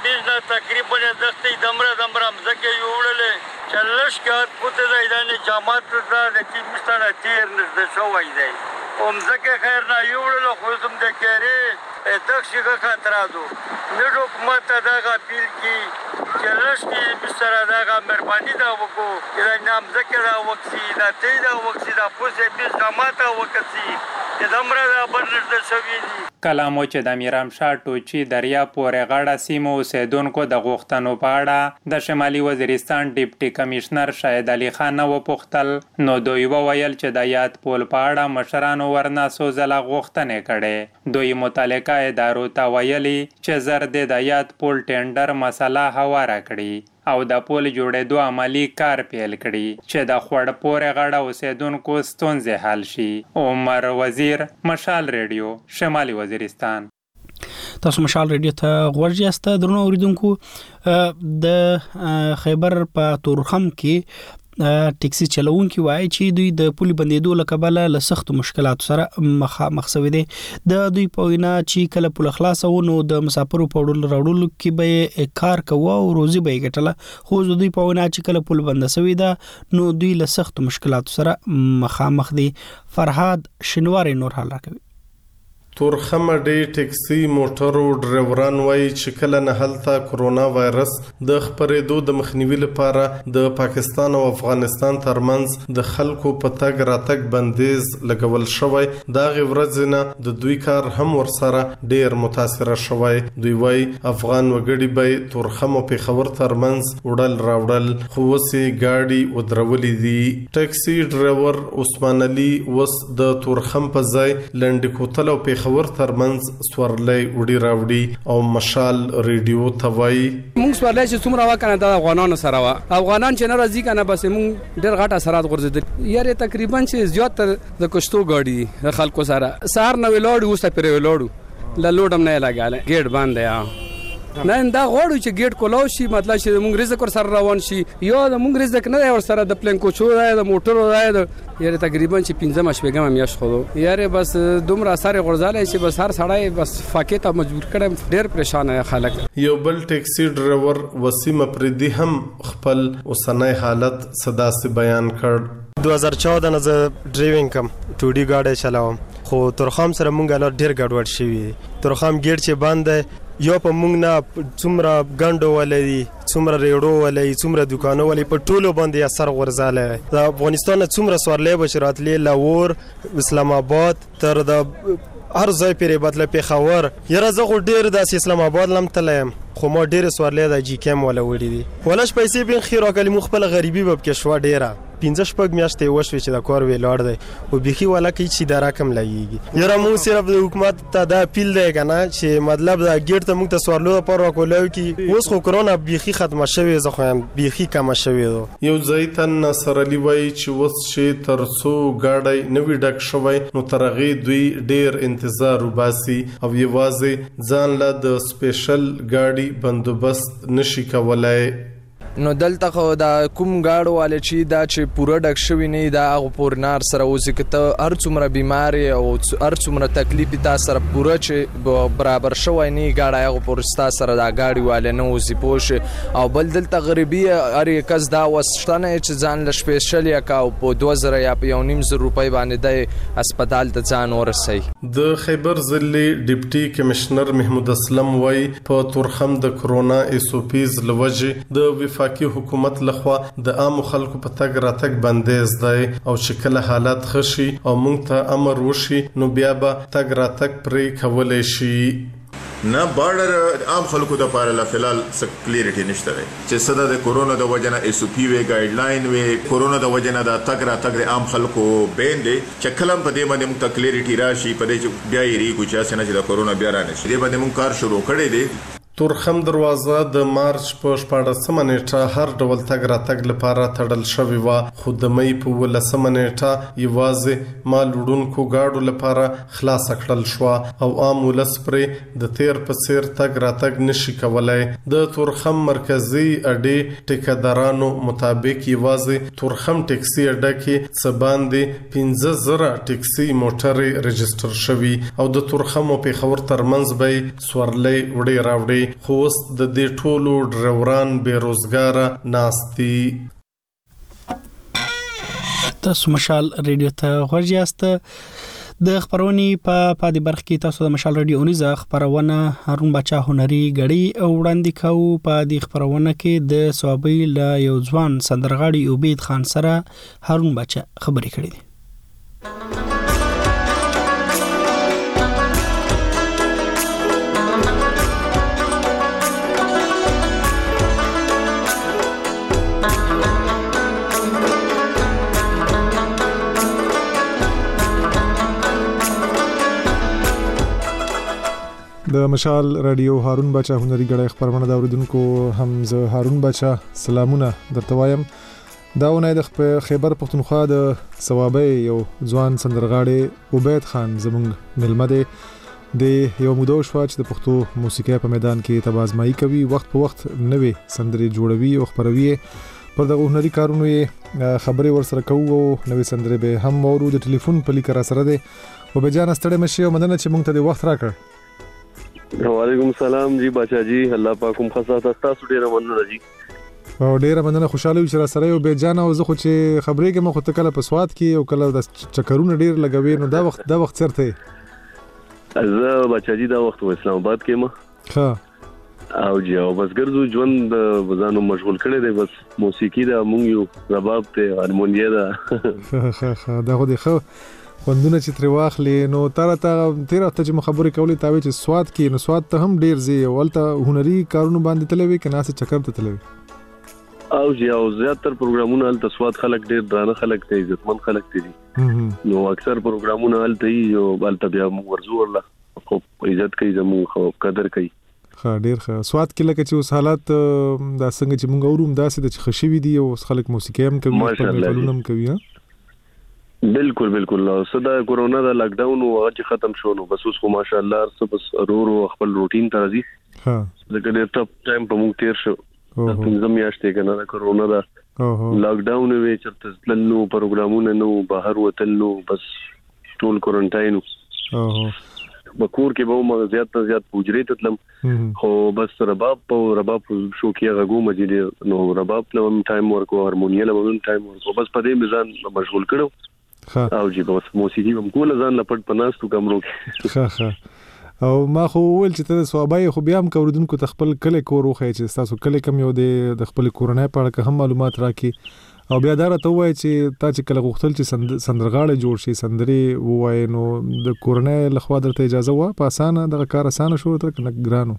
تقریبا دستې دمره مځکه یې وړلې چې لښکر پوته دی دا نجامات دا د کې مستانه تیر نږدې شوی دی او مځکه خیر نه یې وړله خو زم د کېرې دغسې خطره دو نډ حکومت ته دغه اپیل کړي چې لښکې مستره دغه مهرباني دا وکړو چې دا مځکه دا وکسي دا تی دا وکسي دا پوسې پیس جامات وکسي چې دمره دا بر نږدې شوي دي کله مو چې د میرام شاه ټوچي دریا پورې غاړه سیمو اوسیدونکو د غوښتنو په اړه د شمالي وزیرستان ډیپټي کمشنر شاهد علي خان وپوښتل نو دوی وویل چې د یاد پول په اړه مشرانو ورنه څو ځله غوښتنې کړې دوی متعلقه ادارو ته ویلي چې زر د یاد پول ټینډر مسله هواره کړي او د پول جوړېدو عملی کار پیل کړي چې د خوړ پورې غاړه اوسیدونکو ستونزې حل شي عمر وزیر مشال ریډیو شمالي وزیرستان تاسو مشال ریډیو ته غوږ یاست درنو اوریدونکو د خیبر په تورخم کې ټیکسي چلوونکي وایي چې دوی د پولي بندیدو له کبله له سختو مشکلاتو سره مخ شوي دي د دوی په وینا چې کله پول خلاص و نو د مسافرو په وړلو کې به کار کوه او روزي به یې ګټله خو دوی په وینا چې کله پول بند شوی ده نو دوی له سختو مشکلاتو سره مخامخ دي فرهاد شنواری نور حال راکوي تورخم ډې ټیکسي موټرو ډرایوران وایي چې کله نه هلته کرونا وایرس د خپرېدو د مخنیوي لپاره د پاکستان او افغانستان ترمنځ د خلکو په تګ راتګ بندیز لګول شوی دا غي ورځ نه د دوی کار هم ورسره ډیر متاثر شوی دوی وایي افغان وګړي به تورخم او پیښور ترمنځ وړل راوړل خو وسي گاډي ودرولې دي ټیکسي ډرایور عثمان علي وس د تورخم په ځای لنډ کوتل او خبر ترمنځ سورلې وډي راوډي او مشال ریډیو توای موږ سورلې چې څومره وکنه د افغانانو سره وا افغانان چې نه راځي کنه بس موږ ډېر غټه اثرات غورځیدل یاره تقریبا چې زیات تر د کشتو گاډي د خلکو سره سهار نه ولاړو اوسه پرې ولاړو ل لوډم نه لګاله ګیټ باندې یا نه دا غوړو چې ګیټ کولاو شي مطلب چې موږ رزق ور سره روان شي یا د موږ رزق نه ور سره د پلان کوچو راي د موټرو راي یاره تقریبا چې 15 شپږم میاش خو یاره بس دومره سره غرزاله چې بس هر سړی بس فاکې ته مجبور کړم ډېر پریشان خلک یو بل ټیکسي ډرایور وسیم پردي هم خپل اوسنۍ حالت صدا سي بیان کړ 2014 نه ډرایوینګ کوم ټوډي گاډي چلاوم خو تورخم سره مونږه لا ډېر ګډوډ شوی تورخم ګیټ چې بند یو په موږ نه څومره ګاندو ولې څومره ریړو ولې څومره دکانو ولې په ټولو باندې اثر غورځاله د افغانستان څومره سوارلې بشراتلې لاور اسلام آباد تر د هر ځای پیری بدله پیښور یره زه غو ډیر د اسلام آباد لم تلم خو ما ډیر سوارلې د جی کم ولا وړي دي ولش پیسې بین خیره کلی مخبل غریبي بب کې شوا ډیره 15 شپږ میاشتې وشوي چې د کار ویلار دی او بيخي ولا کې چې د رقم لګيږي یره مو صرف د حکومت ته دا پیل دی کنه چې مطلب دا ګیر ته موږ ته سوارلو پر وکولو کې اوس خو کرونا بيخي ختمه شوی زه خو بيخي کم شوی دو یو ځایتن نصر علي وای چې وس شي ترڅو گاډي نوې ډک شوی نو ترغه دوی ډیر انتظار وباسي او یوازې ځان له د سپیشل گاډي بندوبست نشي کولای نو دلته خو دا کوم گاډو والے چې دا چې پوره ډک شوی نه دا هغه پور نار سره اوسې کته هر څومره بیماری او هر څومره تکلیف تاسو سره پوره چې برابر شوی نه گاډي هغه پورستا سره دا گاډي والے نه اوسې پوش او بل دلته غریبي هر کس دا وسټنه چې ځان له سپیشل یا کا په 2000 یا په 1.5 روپۍ باندې د هسپتال ته ځان ورسي د خیبر ضلع ډیپټي کمشنر محمود اسلم وای په تورخم د کرونا ایسوپیز لوجه د وفاقي حکومت لخوا د عام خلکو په تګ راتګ بندیز دی او چې کله حالات خشي او موږ ته امر وشي نو بیا به تګ راتګ پرې کولای شي نه بارډر عام خلکو د پاره لا فلال څه کلیریټي نشته چې صدا د کورونا د وجنه اس او پی وی ګایډ لاین وی کورونا د وجنه د تګ راتګ عام خلکو بیندې چې کلم په دې باندې موږ کلیریټي راشي په دې بیا یې ریګو چې څنګه چې د کورونا بیا رانه شي دې باندې موږ کار شروع کړی دی تورخم دروازه د مارچ په 14 نیټه هر ډول تګ راتګ لپاره تړل شوی و خو د مې په 10 نیټه یوازې مال وړونکو گاډو لپاره خلاص کړل شو او عام ولس پرې د تیر په سیر تګ راتګ نشي کولای د تورخم مرکزی اډې ټیکادارانو مطابق یوازې تورخم ټیکسي اډه کې سباندې 15000 ټیکسي موټر ريجستره شوی او د تورخم او پیښور ترمنځ به سورلې وړي راوړي خو اوس د دې ټولو ډرایوران بیروزګار ناستي تاسو مشال ریډیو ته ورجاست د خبرونی په پادې برخه کې تاسو د مشال ریډیو اونیزه خبرونه هارون بچا هنري غړي او وړاندې کوي په دې خبرونه کې د صوابي له یو ځوان سندرغاړي عبید خان سره هارون بچا خبرې کړې دي د مشال رادیو هارون بچا هنري غړي خبرونه دا اوریدونکو هم زه هارون بچا سلامونه درته وایم داونه د خیبر پختونخوا د ثوابي یو ځوان سندرغاړي عبید خان زمونږ ملمه دی د یو مودو شوا چې د پښتو موسیقي په میدان کې تبازمایي کوي وخت په وخت نوې سندري جوړوي او خبروي پر دغه هنري کارونو خبري ورسره کوو نوې سندري به هم ورو د ټلیفون په لیکر سره دی او به جان ستړي مشي او مدنه چې مونږ ته د وخت راکړ وعلیکم السلام جی بچا جی الله پاکم خاصه تاسو ډیره مننه جی او ډیره مننه خوشاله چې را سره یو به جان او زه خو چې خبرې کې مخ ته کله په سواد کې او کله د چکرونه ډیر لګوي نو دا وخت چرته زه بچا جی دا وخت و اسلام آباد کې ما ها او جی او بس ګرځو ژوند وزانو مشغول کړي دی بس موسیقي دا مونږ یو رباب ته هارمونیا دا دا خو دی خو خوندونه چې تر واخلې نو تیر ته چې خبرې کولې تاوي چې سواد کې نو سواد ته هم ډیر زی ولته هنري کارونه باندې تلوي کنه چې چکر ته تلوي او جی او زیاتره پروګرامونه ال تسواد خلک ډیر درانه خلک ته عزتمن خلک دي نو اکثر پروګرامونه ال ته یو بل ته بیا ورزو الله خو عزت کوي زمو خو قدر کوي ښه ډیر ښه سواد کې لکه چې اوس حالات دا څنګه چې مونږ اوروم داسې د خشوي دي او خلک موسیقي هم کوي خپلونه هم کوي بالکل صدا کورونا دا لاک ډاون او چې ختم شو نو بس اوس خو ماشاءالله سب ضرور خپل روټین ته راځي ها ځکه ډېر ټاپ ټایم په موږ تیر شو څنګه میاشتې کنه دا کورونا دا لاک ډاون وی چې تللو پروګرامونه نو بهر وتلو بس ټول کوارنټاین بکور کې به مو زیات پوجري تلم خو بس رباب شو کې غو مجید نو رباب نو ټایم ورکو هارمونیا نو ټایم ورکو بس په دې میزان مشغول کړو او جی بس موسیقي هم کوله ځان لپټ پناستو کمرو ښه او ما خو ول چې ته سوابای خو بیا هم کوردونکو تخپل کله کور وخی چې تاسو کله کم یو د خپل کورونای په اړه هم معلومات راکې او بیا دا راته وای چې تا چې کله غوښتل چې سندرغاړي جوړ شي سندري وای نو د کورونای لخوا درته اجازه و په اسانه د کار اسانه شو تر کنه ګرانو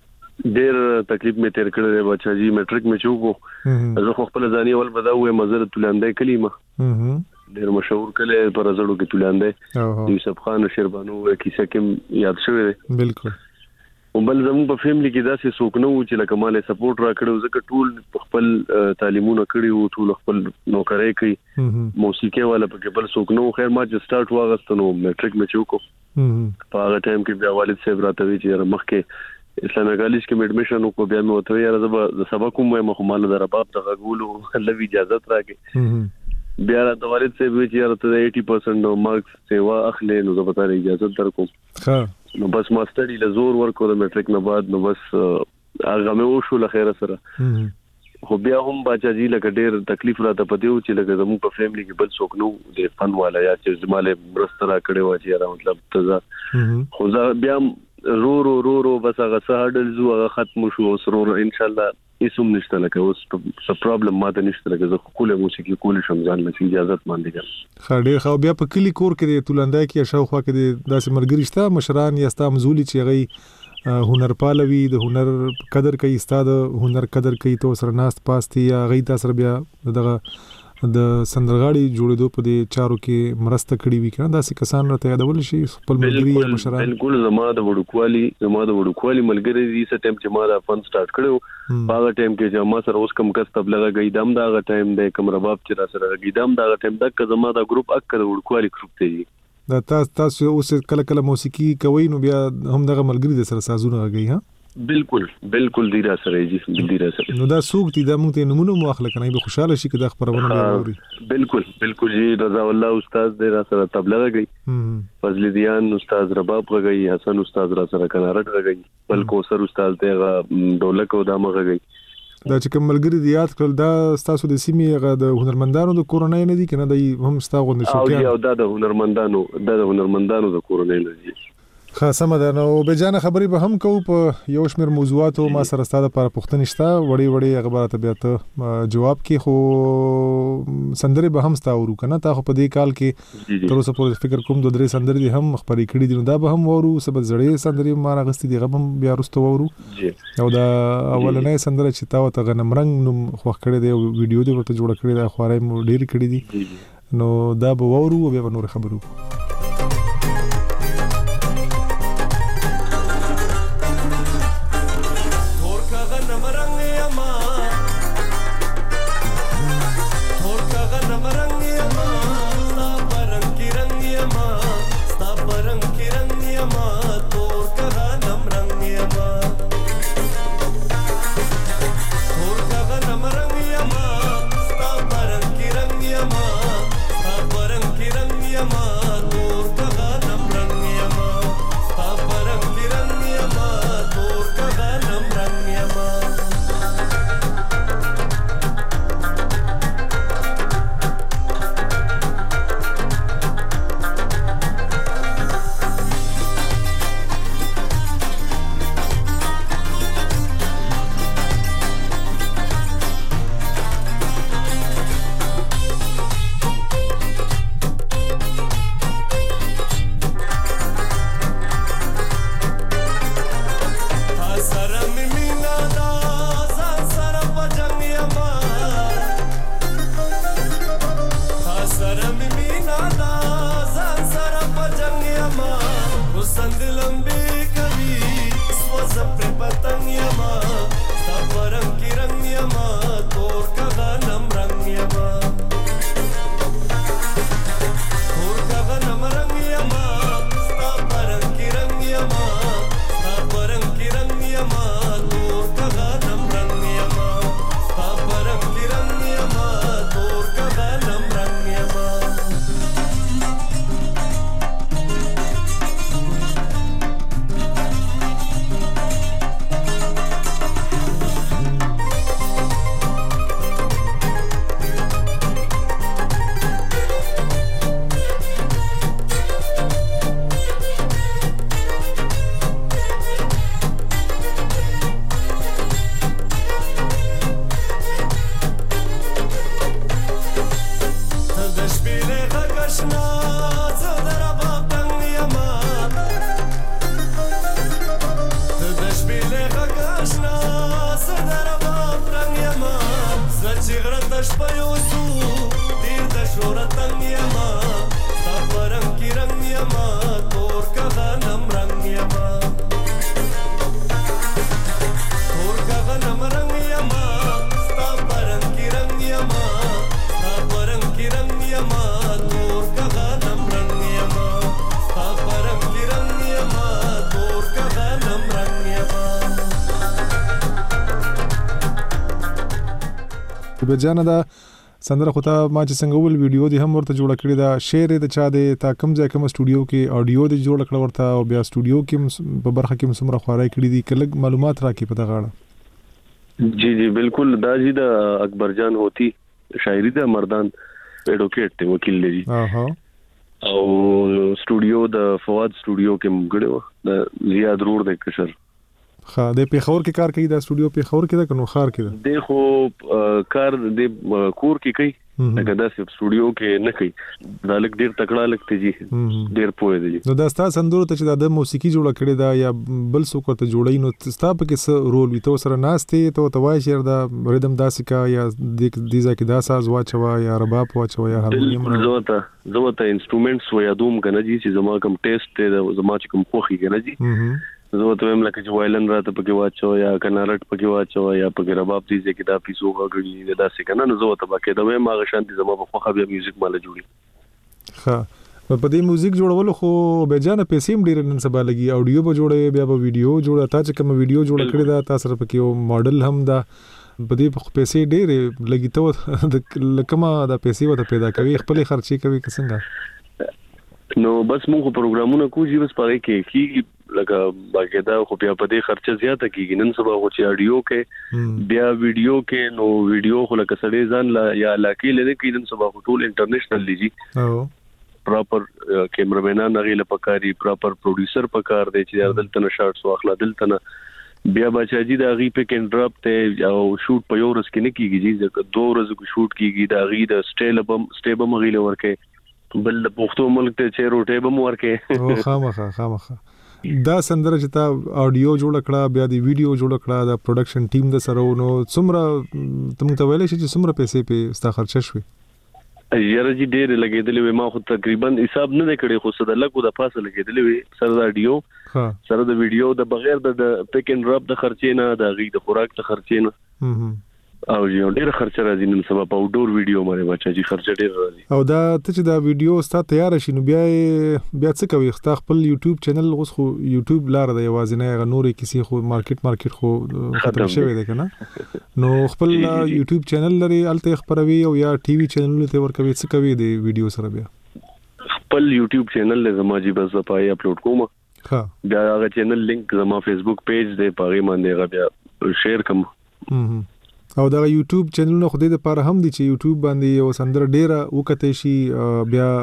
ډېر تکلیف می تیر کړل بچا جی میټریک می چوکو زه خپل ځاني ول بداوې مزر تلاندې کلمه ډېر مشهور کله پر زړو کې تلاندې یوسف خان شیربانو کیسه کې یاد شوی بالکل وبل زموږ په فیملی کې داسې څوک نه و چې لکه مال سپورټ را کړو ځکه ټول خپل تعلیمونه کړی وو ټول خپل نوکرۍ کوي موسیقي والا په بل څوک نو خیر ما چې سٹارټ واغستنو میټریک می چوکو په هغه ټایم کې بیا والد صاحب راته وی چې مخکې اسلامي کالج کې اډمیشن وکړ بیا نو ته یاره زه سبق کوم مې مخمال در باب د غولو لوي اجازه راکې بیا د والد صاحب چې یاره ته 80% مارکس سیوا اخلي نو زه به ته اجازه درکوم نو بس ما سټډي له زور ورکو د میټریک نه بعد نو بس هغه مې وشو له خیره سره خو بیا هم باچا جی لکه ډېر تکلیف راته پدیو چې لکه زموږ په فیملی کې بل څوک نو د فن والا یا چې زماله مرسته را کړې و چې یاره مطلب ته خو زه بیا رو بس هغه سهډل زو هغه ختم شو سرور ان شاء الله هیڅ نشته لکه اوس څه پرابلم ماته نشته لکه زه کوله موسیقي کول شم ځان له اجازه باندې ګر خړې خو بیا په کلی کور کې د تولندای کې شاوخوا کې د داسې مرګري شته مشران یا ستا مزولي چې غي هنر پالوي د هنر قدر کوي استاد هنر قدر کوي تو سره ناست پاستي یا غي تاسو بیا دغه د سندرغاړي جوړېدو په دې چارو کې مرسته کړې وي کنه داسې کسان راته یادول شي خپل ملګری یا مشران بالکل زما د وړوکوالي ملګری دي څه ټیم چې ما دا فن سٹارټ کړو په هغه ټیم کې چې ما سره اوس کم کس تبلیغ غي دم دا هغه ټیم د کم رباب چې را سره غي دم دا هغه ټیم د زما دا ګروپ اکر وړوکوالي ګروپ دی دا تاسو اوس کله موسیقي کوي نو بیا هم دغه ملګری د سره سازونه غي ها بالکل دی را سره جی دی را سره نو دا سوق دي د موږ ته نمونه مو اخلي کنه به خوشاله شي کده خبرونه اوري بالکل جی رضا الله استاد دی را سره تبلیغ غي فضل دیان استاد رباب غي حسن استاد را سره کنارټ غي بل کوثر استاد دی ډولک او دامه غي دا چې کوم ملګری دی یاد کړل دا تاسو د سیمې غا د هنرمندانو د کورونای نه دي کنه د هم ستاسو غو نشو او دا د هنرمندانو د کورونای نه دي خاصه ده نو به جان خبري به هم کو په یو شمیر موضوعاتو ما سره ستاده پر پښتنه شته وړي خبرات بیا ته جواب کې خو سندري به هم ستا ورو کنه تا خو په دې کال کې تر اوسه پورې فکر کوم د درې سندري دي هم خبري کړي دي نو دا به هم ورو سبب زړې سندري ما راغستې دي غبم بیا رستو ورو او دا اولنې سندره چې تا ته غنم رنگ نو خو کړي دی ویډیو دی ورته جوړ کړی دا خوارې مو ډیر کړی دي نو دا به ورو بیا نور خبرو به جان دا سندره خو ته ما چې څنګه ول ویډیو دی هم ورته جوړ کړی دا شعر د چا دی تا کوم ځای کوم سټوډیو کې اډیو دی جوړ کړ ورته او بیا سټوډیو کې په برخه کې مسمره خوارای کړی دی کله معلومات راکې په دغه جی بالکل دا جی دا اکبر جان ہوتی شاعری دا مردان ایڈوکیټ ته وکیل دی او سټوډیو د فواد سټوډیو کې مګړو د زیاد رور د کشر خا د پیښور کې کار کوي دا سټوډیو پیښور کې دا کنو خار کې دا د خو کار د کور کې کوي لکه دا سټوډیو کې نه کوي دا لک ډیر تکړه لګته جی ډیر پوهه دی نو دا ستاسو سندرو ته چې د موسیقي جوړه کړی دا یا بل څوک ته جوړی نو تاسو په کې څه رول وي تو سره ناشته ته توای شیر دا ریدم داسیکا یا د دیزا کې دا ساز واچوا یا رباب واچوا یا هارمونیم زوته انسټرومنټس و یادوم کنه جی چې زما کوم ټیسټ ته زما چې کوم خوخي کنه جی زه ته هم لکه چې وایلن راته پکې واچو یا کنارټ پکې واچو یا پکې رباب دي چې دا پیسو غړي دا څه کنه نو زه ته پکې دا مې ما شانتي زما په خوخه بیا میوزیک مال جوړي ها په دې میوزیک جوړول خو به جان پیسې هم ډیر نن سبا لګي اډیو به جوړي بیا به ویډیو جوړه تا چې کوم ویډیو جوړ کړی دا تاسو په کې یو ماډل هم دا په دې پیسې ډیر لګي ته د کما دا پیسې وته پیدا کوي خپل خرچي کوي څنګه نو بس موږ پروګرامونه کوو بس پاره کې لکه باقاعده خو بیا په دې خرچه زیاته کیږي نن سبا خو چې اډیو کې بیا ویډیو کې نو ویډیو خو لکه سړی ځان لا یا علاقې لري کې نن سبا خو ټول انټرنیشنل دي پراپر کیمرامینان غیله پکاري پراپر پروډوسر پکار دی چې دلته نه شارټس واخلا دلته نه بیا بچا جی دا غي په کنډراپ ته او شوټ په یو ورځ کې نه کیږي چې 2 ورځې کو شوټ کیږي دا غي د سټیب هم غیله ورکه بل پښتو ملک ته چې روټه به ورکه او خامخه دا سندره چې تا اډیو جوړ کړه بیا دی ویډیو جوړ کړه دا پروډکشن ټیم د سره نو څومره تم ته ویلې چې څومره پیسې په ستا خرچه شوي یاره جی ډېر لګېدلې ما خو تقریبا حساب نه کړی خو څه د لګو د پاسه لګېدلې سره د اډیو سره د ویډیو د بغیر د پیک اینڈ ډراپ د خرچې نه د غي د خوراک د خرچې نه او یو ډېر خرچه راځي نن سبا په اؤټډور ویډیو باندې بچا جی خرچه ډېر راځي او دا ته چې دا ویډیو ستا تیار شي نو بیا څه کوي ستا خپل یوټیوب چینل غوس خو یوټیوب لار د یوازې نه غنوري کسی خو مارکیټ خو ختم شوی دی کنه نو خپل یوټیوب چینل لري الته خبروي او یا ټي وي چینل ته ورکوي څه کوي د ویډیو سره بیا خپل یوټیوب چینل له زما جی بس پای اپلوډ کوم ها بیا هغه چینل لینک زما فیسبوک پیج دی پاره باندې بیا شیر کوم او دا یوټیوب چینلونه خو دې لپاره هم دي چې یوټیوب باندې یو سندره ډیره وکټې شي بیا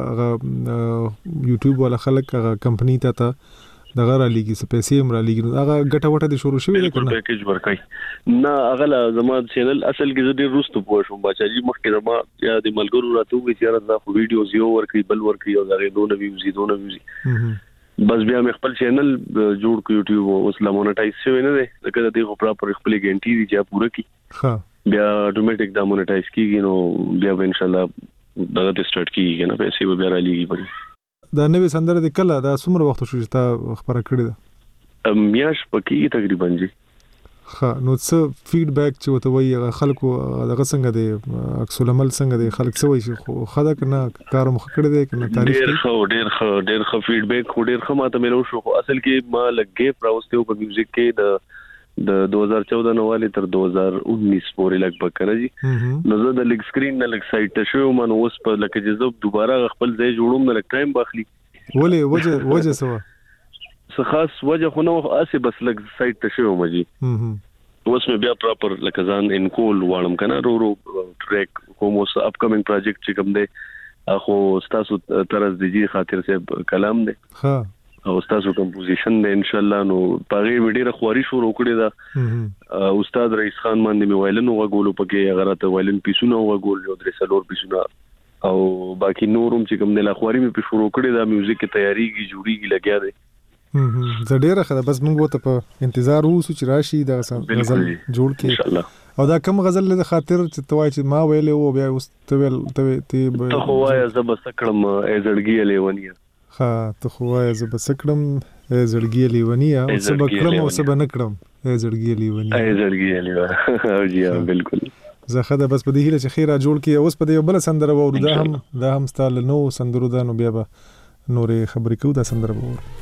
یوټیوب ولا خلک کمپنی ته دغه را لګي څه پیسې هم را لګي هغه ګټه وټه د شروع شوی دی کنه پیکیج ورکای نه هغه زما چینل اصل کې زه ډیر روستو پوه شوم بچا جی مخکې زما یا د ملګرو راته وی چې دا خو ویډیوز یو ورکي بل ورکي او دا دونه ویوزي بس بیا مې خپل چینل جوړ کو یوټیوب اوس لا مونټایز شوی نه دی لکه د دې پراپر خپل ګارانټي دی چې پوره کی بیا اتوماتیک دا مونټایز کیږي نو بیا ان شاء الله دا د سٹارټ کیږي نه پیسې به بیا را لګي پړي دا نوې سندره د کله دا څومره وخت شو چې تا خبره کړې ده میاش پکې تقریبا جی ها نو څه فیډبیک چې وته وایي خلکو دغه څنګه دی عکس العمل څنګه دی خلک څه وایي خو خدا کنه کار مخ کړی دی کنه تعریف ډیر خو فیډبیک خو ډیر خو ماته ملو شو اصل کې ما لګې پراوستو په میوزیک کې د 2014 نواله تر 2019 پورې لګ پکره جی نو زه د لیګ سکرین نه لګ سایت شو من اوس په لکه جذب دوباره خپل ځای جوړوم نه لګ ټایم باخلی ولې وجه سوا خاص وجه خو نو اسه بس لګ سایت ته شو مجي اوس مې بیا پراپر لکه ځان انکول واړم کنه رو ټریک کوم اوس اپ کمینګ پروجیکټ چې کوم دی اخو تاسو طرز دی خاطر سے کلام دی ها او تاسو کمپوزیشن دی ان شاء الله نو پاره ویډیو خواري شروع کړی دا استاد رئیس خان باندې مې وایلن وغولو پکې غراته وایلن پیسونه وغول یو درې سلور پیسونه او باقی نورم چې کوم د لخواري مې شروع کړی دا میوزیک کی تیاری کی جوړیږي لګیا دی زه ډیره خدا بس موږ وته په انتظار ووسو چې راشي دا غزل جوړ کې ان شاء الله او دا کوم غزل له خاطر چې توای چې ما ویلې او بیا اوس ته ویل ته خو وای زب سکړم ازړګي لیونیا ها ته خو وای زب سکړم ازړګي لیونیا او سب کړم او سب نه کړم ازړګي لیونیا او جی بالکل زه خدا بس په دې هیله چې خیره جوړ کې اوس په دې بل سندره وورو دا هم ستاله نو سندرو دا نو بیا به نورې خبرې کوو دا سندره وورو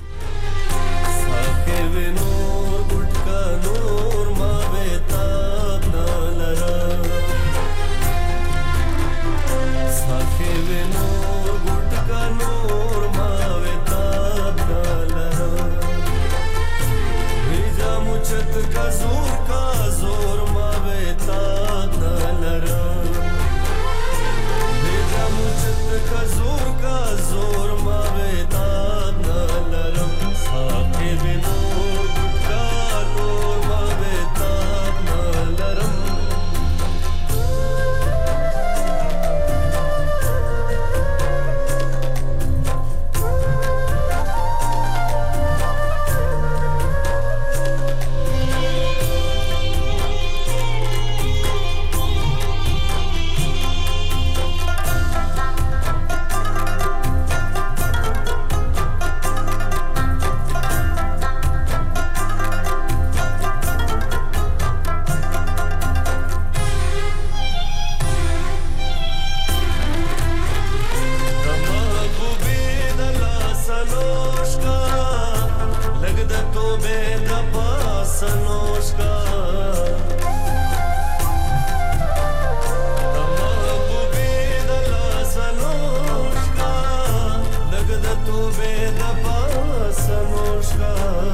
د توبې د پاسه نوشا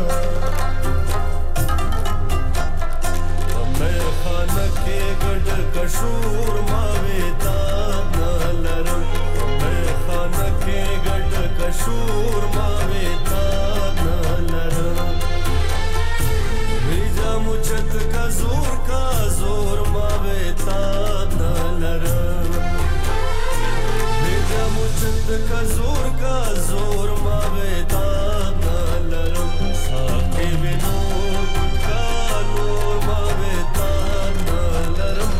په میخانه کې ګډ کشور ما وېتا نه لرم په میخانه کې ګډ کشور ما وېتا نه لرم ویجا مچت کا زور ما وېتا نه لرم ویجا مچت کا زور ما وېتا نه لرم ساکي وینو کا نور ما وېتا نه لرم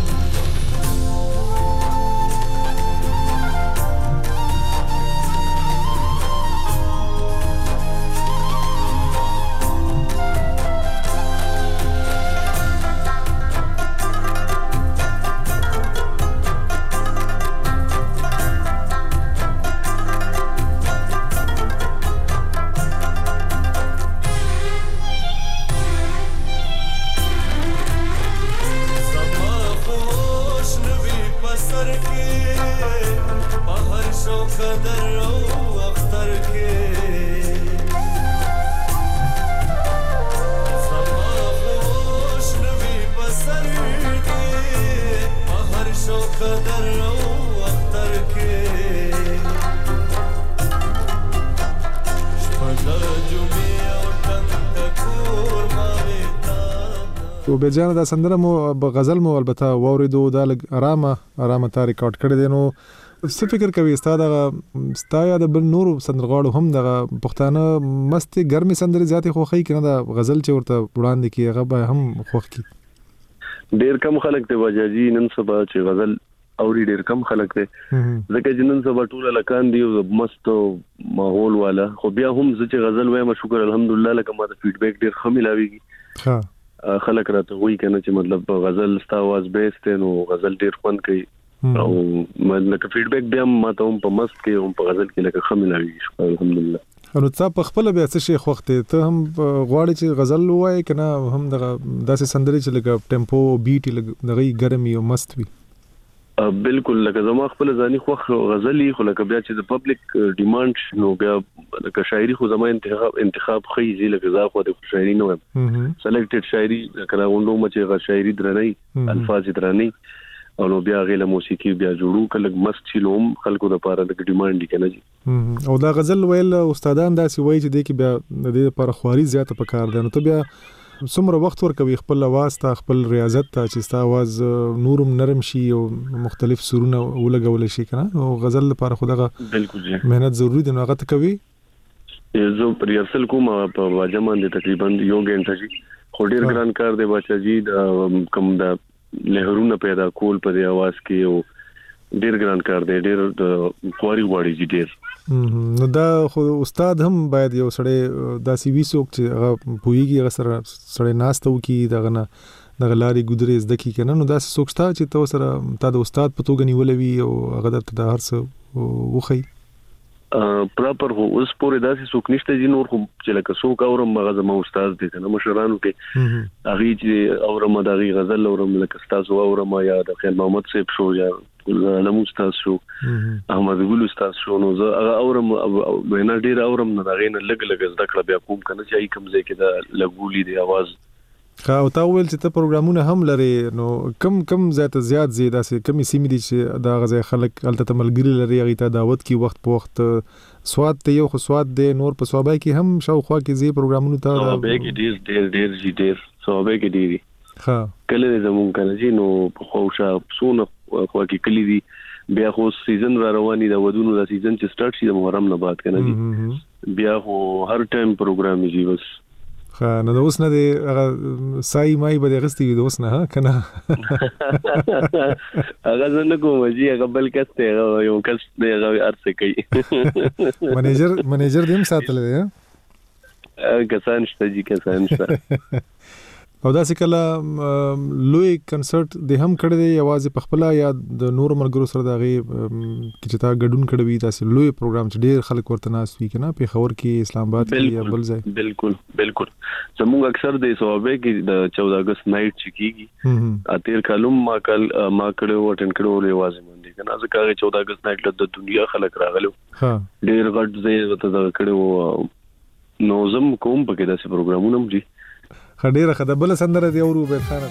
قدر او اختر کې سما خوش نوی بسر کې هر شو قدر او اختر کې شپږ جمعې او تکور ما وېتا او به جان دا سندره مو غزل مو البته ووریدو دا لګ آرامه تا ریکارډ کړی دی نو څه فکر کوي استاد یا د بل نور سندرغاړو هم د پښتانه مستي ګرمي سندري ذاتي خوخي کنه د غزل چې ورته وړاندې کی هغه به هم خوخ کی ډیر کم خلک ته وجاجي نن سبا چې غزل اوري ډیر کم خلک ته ځکه چې نن سبا ټول لکان دی مست ماحول والا خو بیا هم چې غزل وایم شکر الحمدلله لکه ما د فیډبیک ډیر ښه ملاويږي ها خلک راته وایي کنه چې مطلب غزل ستا आवाज بیسټ نو غزل ډیر خوند کوي او لکه فیډبیک بیا ما ته هم په مست کې هم په غزل کې لکه خمناوي الحمدلله نو څه په خپل بیا څه شي خوخته ته هم غواړي چې غزل وای کنه هم داسې سندري چې لکه ټیمپو بیټ لګي ګرمي او مست وي بالکل لکه زما خپل ځاني خوخ غزلي خو لکه بیا چې د پبلک ډیماند نو بیا لکه شاعري خو زما انتخاب خيزي لکه زه خو د شاعري نه وایم سلیکټډ شاعري کله غونډو مچې شاعري درنۍ الفاظ درنۍ او نو بیا غیله موسیقي بیا جوړو کله مست چلوم خلکو د پاره د ډیماند کنه جی او دا غزل ویل استادان داسې وایي چې د کې بیا د دې لپاره خواري زیاته پکار ده نو ته بیا څومره وخت ورکوي خپل आवाज ته خپل ریاضت ته چې ستا आवाज نورم نرم شي او مختلف سرونه ولګول شي کنه او غزل لپاره خدغه بالکل جی مهنت ضروری دی نو هغه ته کوي زه ریهرسل کوم په واجمان دي تقریبا یو غنټه جی خو ډیر ګران کار دی بچا جی کم دا لهرونه پیدا کول په आवाज کې او ډیر ګران کار دی ډیر خواري غواړي جی ډیر نو دا خو استاد هم باید یو سړی داسې ویسوک چې هغه پویږي هغه سره ناستو کی دغه نه د غلاري ګودرې زده کی کنه نو داسې سوچتا چې تو سره تا د استاد په توګه نیولې وي او هغه د هر څه وخی پراپر هو اوس پورې داسې څوک نشته چې نور خو چې لکه څوک اورم هغه زما استاد دي کنه مشرانو کې هغه چې اورم د غزل اورم لکه استاد اورم یا د خیال محمد صاحب شو یا علم استاد شو احمد ګل استاد شو نو زه هغه اورم وینا ډیر اورم نه غین لګ زده کړ بیا کوم کنه چې کوم ځای کې د لګولې دی आवाज او تا ویل چې ته پروګرامونه هم لري نو کم زیات زیاده سي کمی سیمې دي چې دا غزي خلک الته ملګری لري هغه ته دعوت کی وخت په وخت سواد ته یو خو سواد دی نور په صوبای کې هم شاوخوا کې زی پروګرامونه ته صوبای کې ډیر صوبای کې ډیر ها کله زمون کنه جی نو خوشا سونه خو کې کلی دي بیا خو سیزن را رواني دا ودونو دا سیزن چې سٹارټ شي د محرم نه بعد کنه جی بیا خو هر ټایم پروګرام جی بس نو د اوس نه دی هغه سای مای به غستی د اوس نه ها کنه هغه زنه کوم جی هغه بل کس ته یو کس دی هغه ارڅ کوي منیجر دیم ساتل دی کسان شته جی کسان شته او دا څه کله لوی کنسرت د هم کړی دی یوازې په خپل یا د نور مرګرو سره د غي چې تا ګډون کړی وي تاسو لوی پروګرام چې ډیر خلک ورته ناس وی کنه په خبر کې اسلام آباد کې یا بل ځای بالکل زموږ اکثر د صوابه کې د 14 اگست نایټ چکیږي اتیر کالم ما کړو اټینډ کړو یوازې مونږ کنه ځکه 14 اگست نایټ د دنیا خلک راغلو ډیر غټ ځای ته کړو نو زم کوم پکې داسې پروګرامونه هم دي خډيره خدای بل سندره دی اورو عبید خان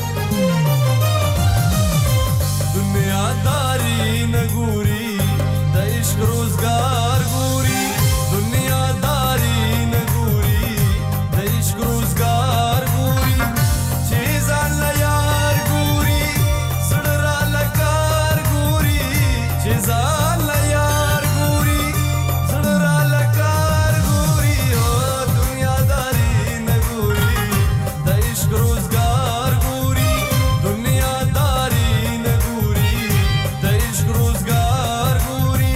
دنیا داری نګوري د عشق روزګار ګوري دنیا داری نګوري د عشق روزګار ګوري چې ځان یار ګوري سړرا لکار ګوري چې ځان یار ګوري سړرا لکار ګوري او دنیا داری نګوري روزگار ګوري دنیا داری نګوري د عشق روزگار ګوري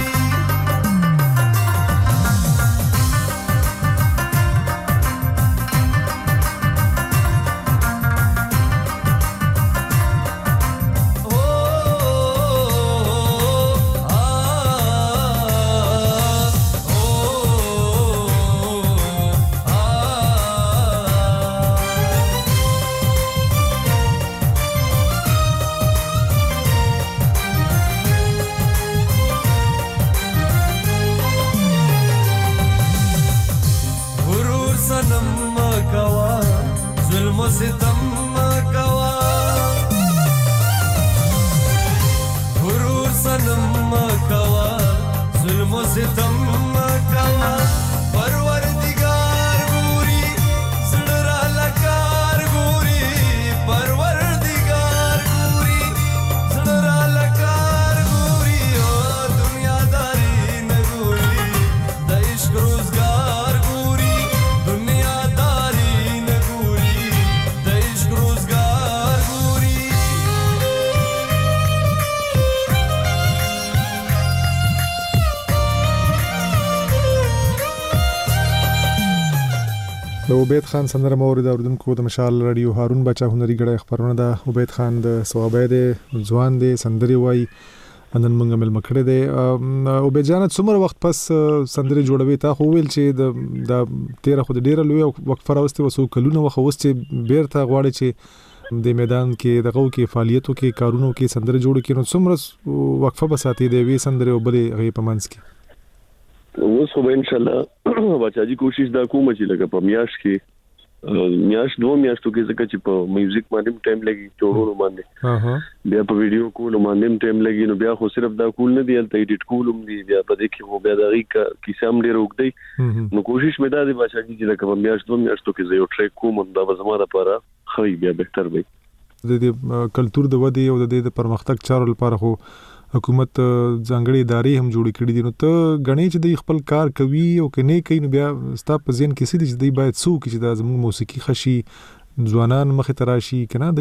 ستم کوا غرور سنم کوا ظلم و ستم کوا پروردگار ګوري زړه لکار ګوري پروردگار ګوري زړه لکار ګوري او دنیا داری نګوري د عشق روزګار ګوري دنیا داری نګوري روزگار ګوري د عبید خان سندره مورید اوردونکو د مشال رادیو هارون بچا هنري غړی خبرونه ده عبید خان د ثوابه ده ځوان ده سندري وای انن منګ مل مکړه ده عبید جان څومره وخت پس سندري جوړوي تا خو ویل چې د 13 خو د ډیره لوی وقفه راوستي وسو کلونه وخت چې بیرته غواړي چې د میدان کې دغه کې فعالیتو کې کارونو کې سندري جوړ کړي نو څومره وقفه بساتي دی وی سندري وبلې غي پمنس کې اوس خو ان شاء الله بچاجي کوشش دا کوم چې لکه په میاش کې دوه میاشتو کې ځکه چې په میوزیک باندې ټایم لګي جوړولو باندې بیا په ویډیو کولو باندې ټایم لګي نو بیا خو صرف دا کول نه دی الته ایډیټ کولم دی بیا په دې کې خو بیا دا کیسه هم ډیر وګدی نو کوشش مې دا دی بچاجي چې لکه په میاش دوه میاشتو کې زه یو ټریک کوم دا زما لپاره خو بیا بهتر وي د کلچر د ودی او د پرمختګ چارو لپاره خو حکومت ځانګړي ادارې هم جوړې کړې دي نو ته غني چې د خپل کار کوي او کني کوي نو بیا ستا په ځین کې سړي چې دی باید سو کې چې د زموږ موسیقي خشي ځوانان مخ ته راشي کنه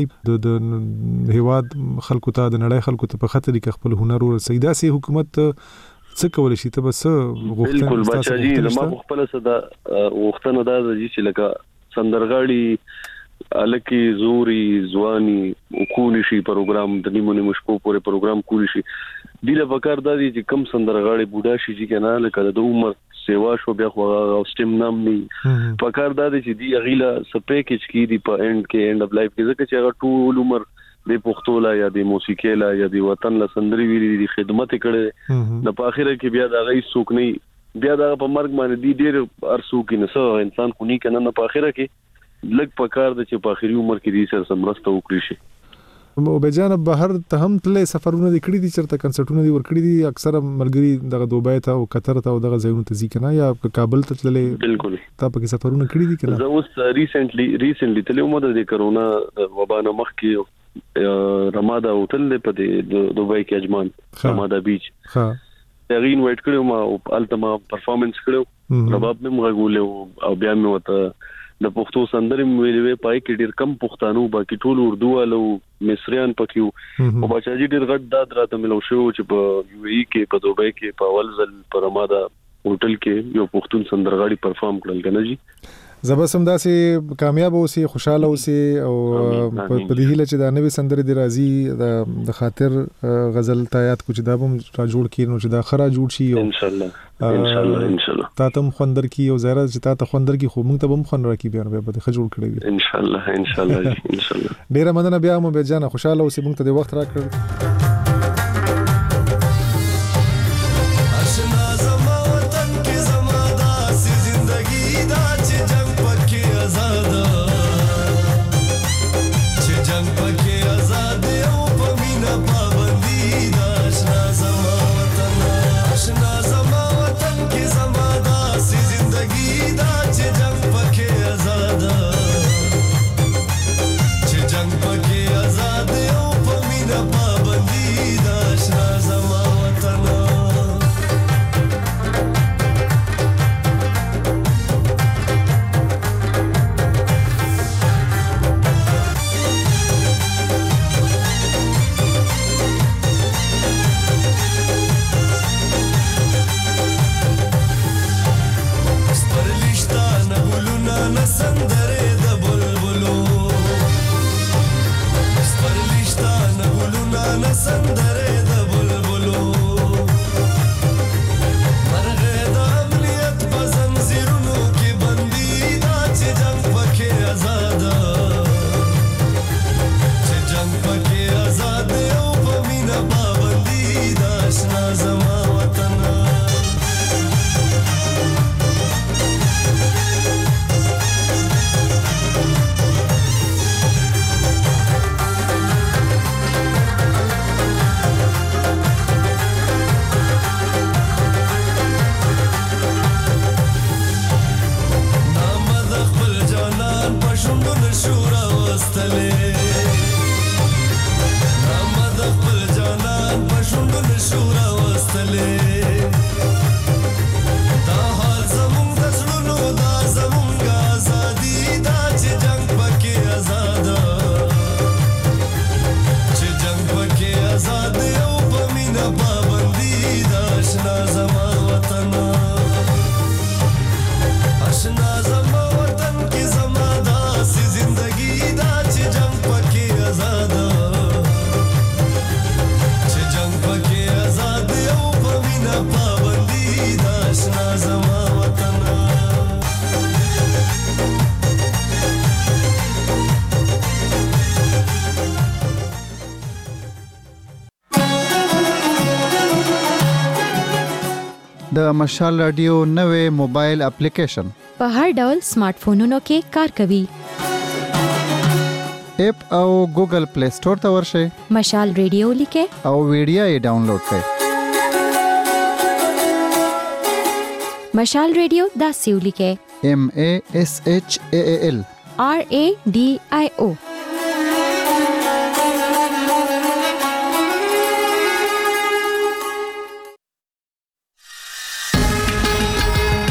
د هیواد خلکو ته د نړۍ خلکو ته په خاطر کې خپل هنر او سیدا سي حکومت څه کول شي ته بس غوښتنه بالکل بچاجي ما خپل صدا غوښتنه دا چې لکه سندرغاړي الکی زوري ځواني کولی شي پروګرام د نیمونه مشکو پورې پروګرام کولی شي ډیله وکړ د دې چې کم سندرغاړي بوډا شي چې کنه لکه د عمر سیوا شو بیا خو او سټیم نام نه پکار د دې چې دی اغیلا سپیکج کې دی په اند کې اند اف لایف کې ځکه چې هغه ټول عمر د پښتو لا یا د موسیقي لا یا د وطن لا سندري ویلي دي خدمت کړي د په اخر کې بیا د غي سوک نه بیا د په مرګ باندې دی ډیر ارسو کې نسو انسان کو نه کنه په اخر کې لګ پکار د چې په اخري عمر کې دې سره سمرسته وکړي شي او بجانه بهر ته هم تلې سفرونه دي کړی دي چرته کنسرټونه دي ور کړی دي اکثره ملګری دغه دوبۍ ته او قطر ته او دغه ځایونو ته ځي کنه یا کابل ته تللې بالکل تا په کې سفرونه کړی دي کنه زه اوس ریسنټلی تلې مو د کرونا وبا نه مخ کې رمادا هوټل په دوبۍ کې اجمان رمادا بیچ ها تغین وایټ کړو ما التما پرفورمنس کړو رباب مې مغولې او بیا مې وته د پښتو سندرې ویلې پای کې ډیر کم پښتانو باقي ټول اردو والو مصریان پکيو او بچاجي ډیر غټ داد راته ملو شو چې په یو ای کې په دوبۍ کې په اول ځل پر رمادا هوټل کې یو پښتون سندرغاړي پرفارم کړل کنه جی زبسم داسې کامیاب اوسي خوشاله اوسي او په دې هیله چې دا نوې سندرې د راځي د خاطر غزل تایات کو چې دا هم را جوړ کړي نو چې دا خره جوړ شي ان شاء الله ان شاء الله تا ته خوندر کی او زهره چې تا ته خوندر کی خو موږ ته هم خوندر کی بیا به خ جوړ کړی ان شاء الله ان شاء الله ډیره مننه بیا مو به جان خوشاله اوسې موږ ته د وخت راکړ د مشال رادیو نوې موبایل اپلیکیشن په هر ډول سمارټ فونونو کې کار کوي. اپ او ګوګل پلی سٹور ته ورشئ. مشال رادیو لیکه او ویډیو یې ډاونلوډ کړئ. مشال رادیو دا سیو لیکه MASHAL RADIO